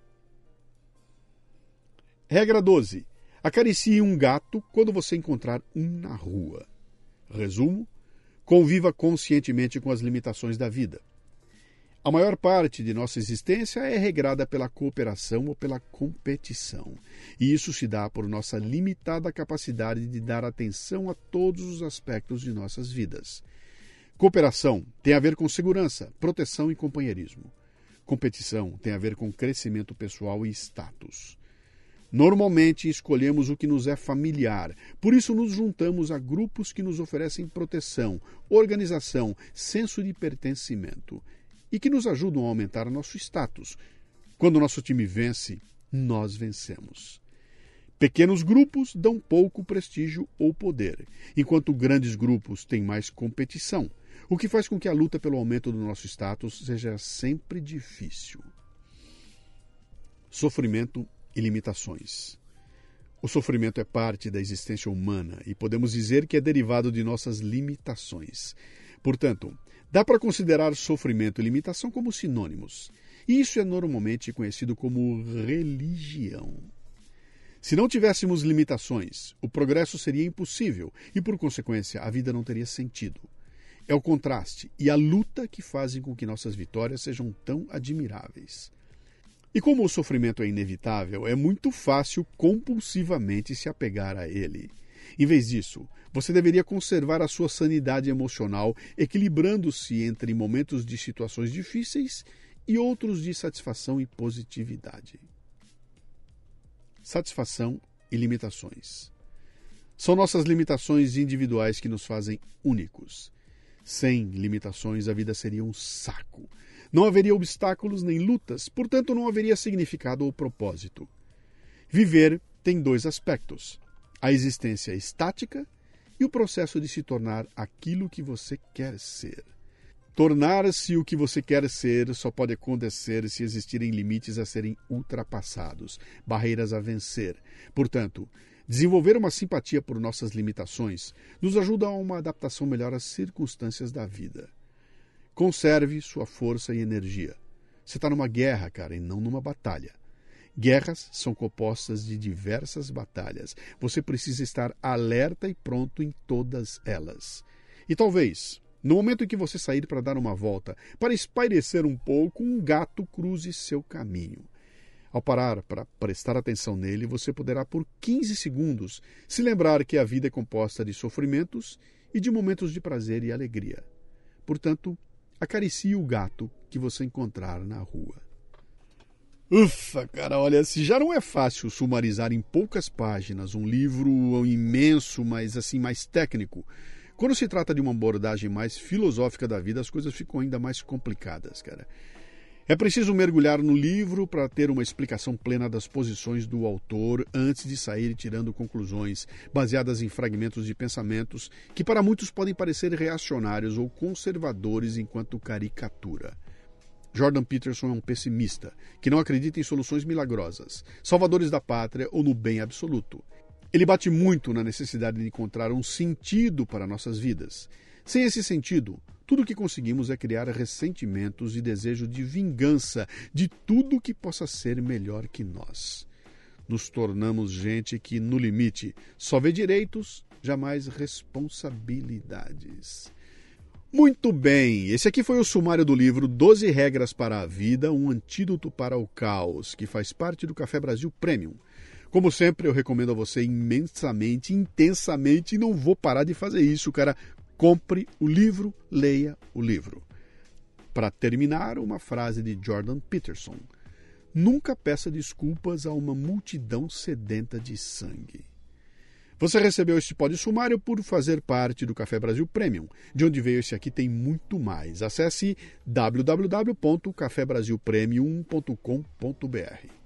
Speaker 1: Regra doze. Acaricie um gato quando você encontrar um na rua. Resumo: conviva conscientemente com as limitações da vida. A maior parte de nossa existência é regrada pela cooperação ou pela competição. E isso se dá por nossa limitada capacidade de dar atenção a todos os aspectos de nossas vidas. Cooperação tem a ver com segurança, proteção e companheirismo. Competição tem a ver com crescimento pessoal e status. Normalmente escolhemos o que nos é familiar, por isso nos juntamos a grupos que nos oferecem proteção, organização, senso de pertencimento e que nos ajudam a aumentar nosso status. Quando nosso time vence, nós vencemos. Pequenos grupos dão pouco prestígio ou poder, enquanto grandes grupos têm mais competição, o que faz com que a luta pelo aumento do nosso status seja sempre difícil. Sofrimento e limitações. O sofrimento é parte da existência humana e podemos dizer que é derivado de nossas limitações. Portanto, dá para considerar sofrimento e limitação como sinônimos. E isso é normalmente conhecido como religião. Se não tivéssemos limitações, o progresso seria impossível e, por consequência, a vida não teria sentido. É o contraste e a luta que fazem com que nossas vitórias sejam tão admiráveis. E como o sofrimento é inevitável, é muito fácil compulsivamente se apegar a ele. Em vez disso, você deveria conservar a sua sanidade emocional, equilibrando-se entre momentos de situações difíceis e outros de satisfação e positividade. Satisfação e limitações. São nossas limitações individuais que nos fazem únicos. Sem limitações, a vida seria um saco. Não haveria obstáculos nem lutas, portanto não haveria significado ou propósito. Viver tem dois aspectos: a existência estática e o processo de se tornar aquilo que você quer ser. Tornar-se o que você quer ser só pode acontecer se existirem limites a serem ultrapassados, barreiras a vencer. Portanto, desenvolver uma simpatia por nossas limitações nos ajuda a uma adaptação melhor às circunstâncias da vida. Conserve sua força e energia. Você está numa guerra, cara, e não numa batalha. Guerras são compostas de diversas batalhas. Você precisa estar alerta e pronto em todas elas. E talvez, no momento em que você sair para dar uma volta, para espairecer um pouco, um gato cruze seu caminho. Ao parar para prestar atenção nele, você poderá por quinze segundos se lembrar que a vida é composta de sofrimentos e de momentos de prazer e alegria. Portanto, acaricie o gato que você encontrar na rua. Ufa, cara, olha, se já não é fácil sumarizar em poucas páginas um livro imenso, mas assim, mais técnico, quando se trata de uma abordagem mais filosófica da vida, as coisas ficam ainda mais complicadas, cara. É preciso mergulhar no livro para ter uma explicação plena das posições do autor antes de sair tirando conclusões baseadas em fragmentos de pensamentos que para muitos podem parecer reacionários ou conservadores enquanto caricatura. Jordan Peterson é um pessimista que não acredita em soluções milagrosas, salvadores da pátria ou no bem absoluto. Ele bate muito na necessidade de encontrar um sentido para nossas vidas. Sem esse sentido, tudo o que conseguimos é criar ressentimentos e desejo de vingança de tudo que possa ser melhor que nós. Nos tornamos gente que, no limite, só vê direitos, jamais responsabilidades. Muito bem, esse aqui foi o sumário do livro doze Regras para a Vida, um antídoto para o caos, que faz parte do Café Brasil Premium. Como sempre, eu recomendo a você imensamente, intensamente, e não vou parar de fazer isso, cara. Compre o livro, leia o livro. Para terminar, uma frase de Jordan Peterson. Nunca peça desculpas a uma multidão sedenta de sangue. Você recebeu este pódio sumário por fazer parte do Café Brasil Premium. De onde veio esse aqui tem muito mais. Acesse w w w ponto café brasil premium ponto com ponto b r.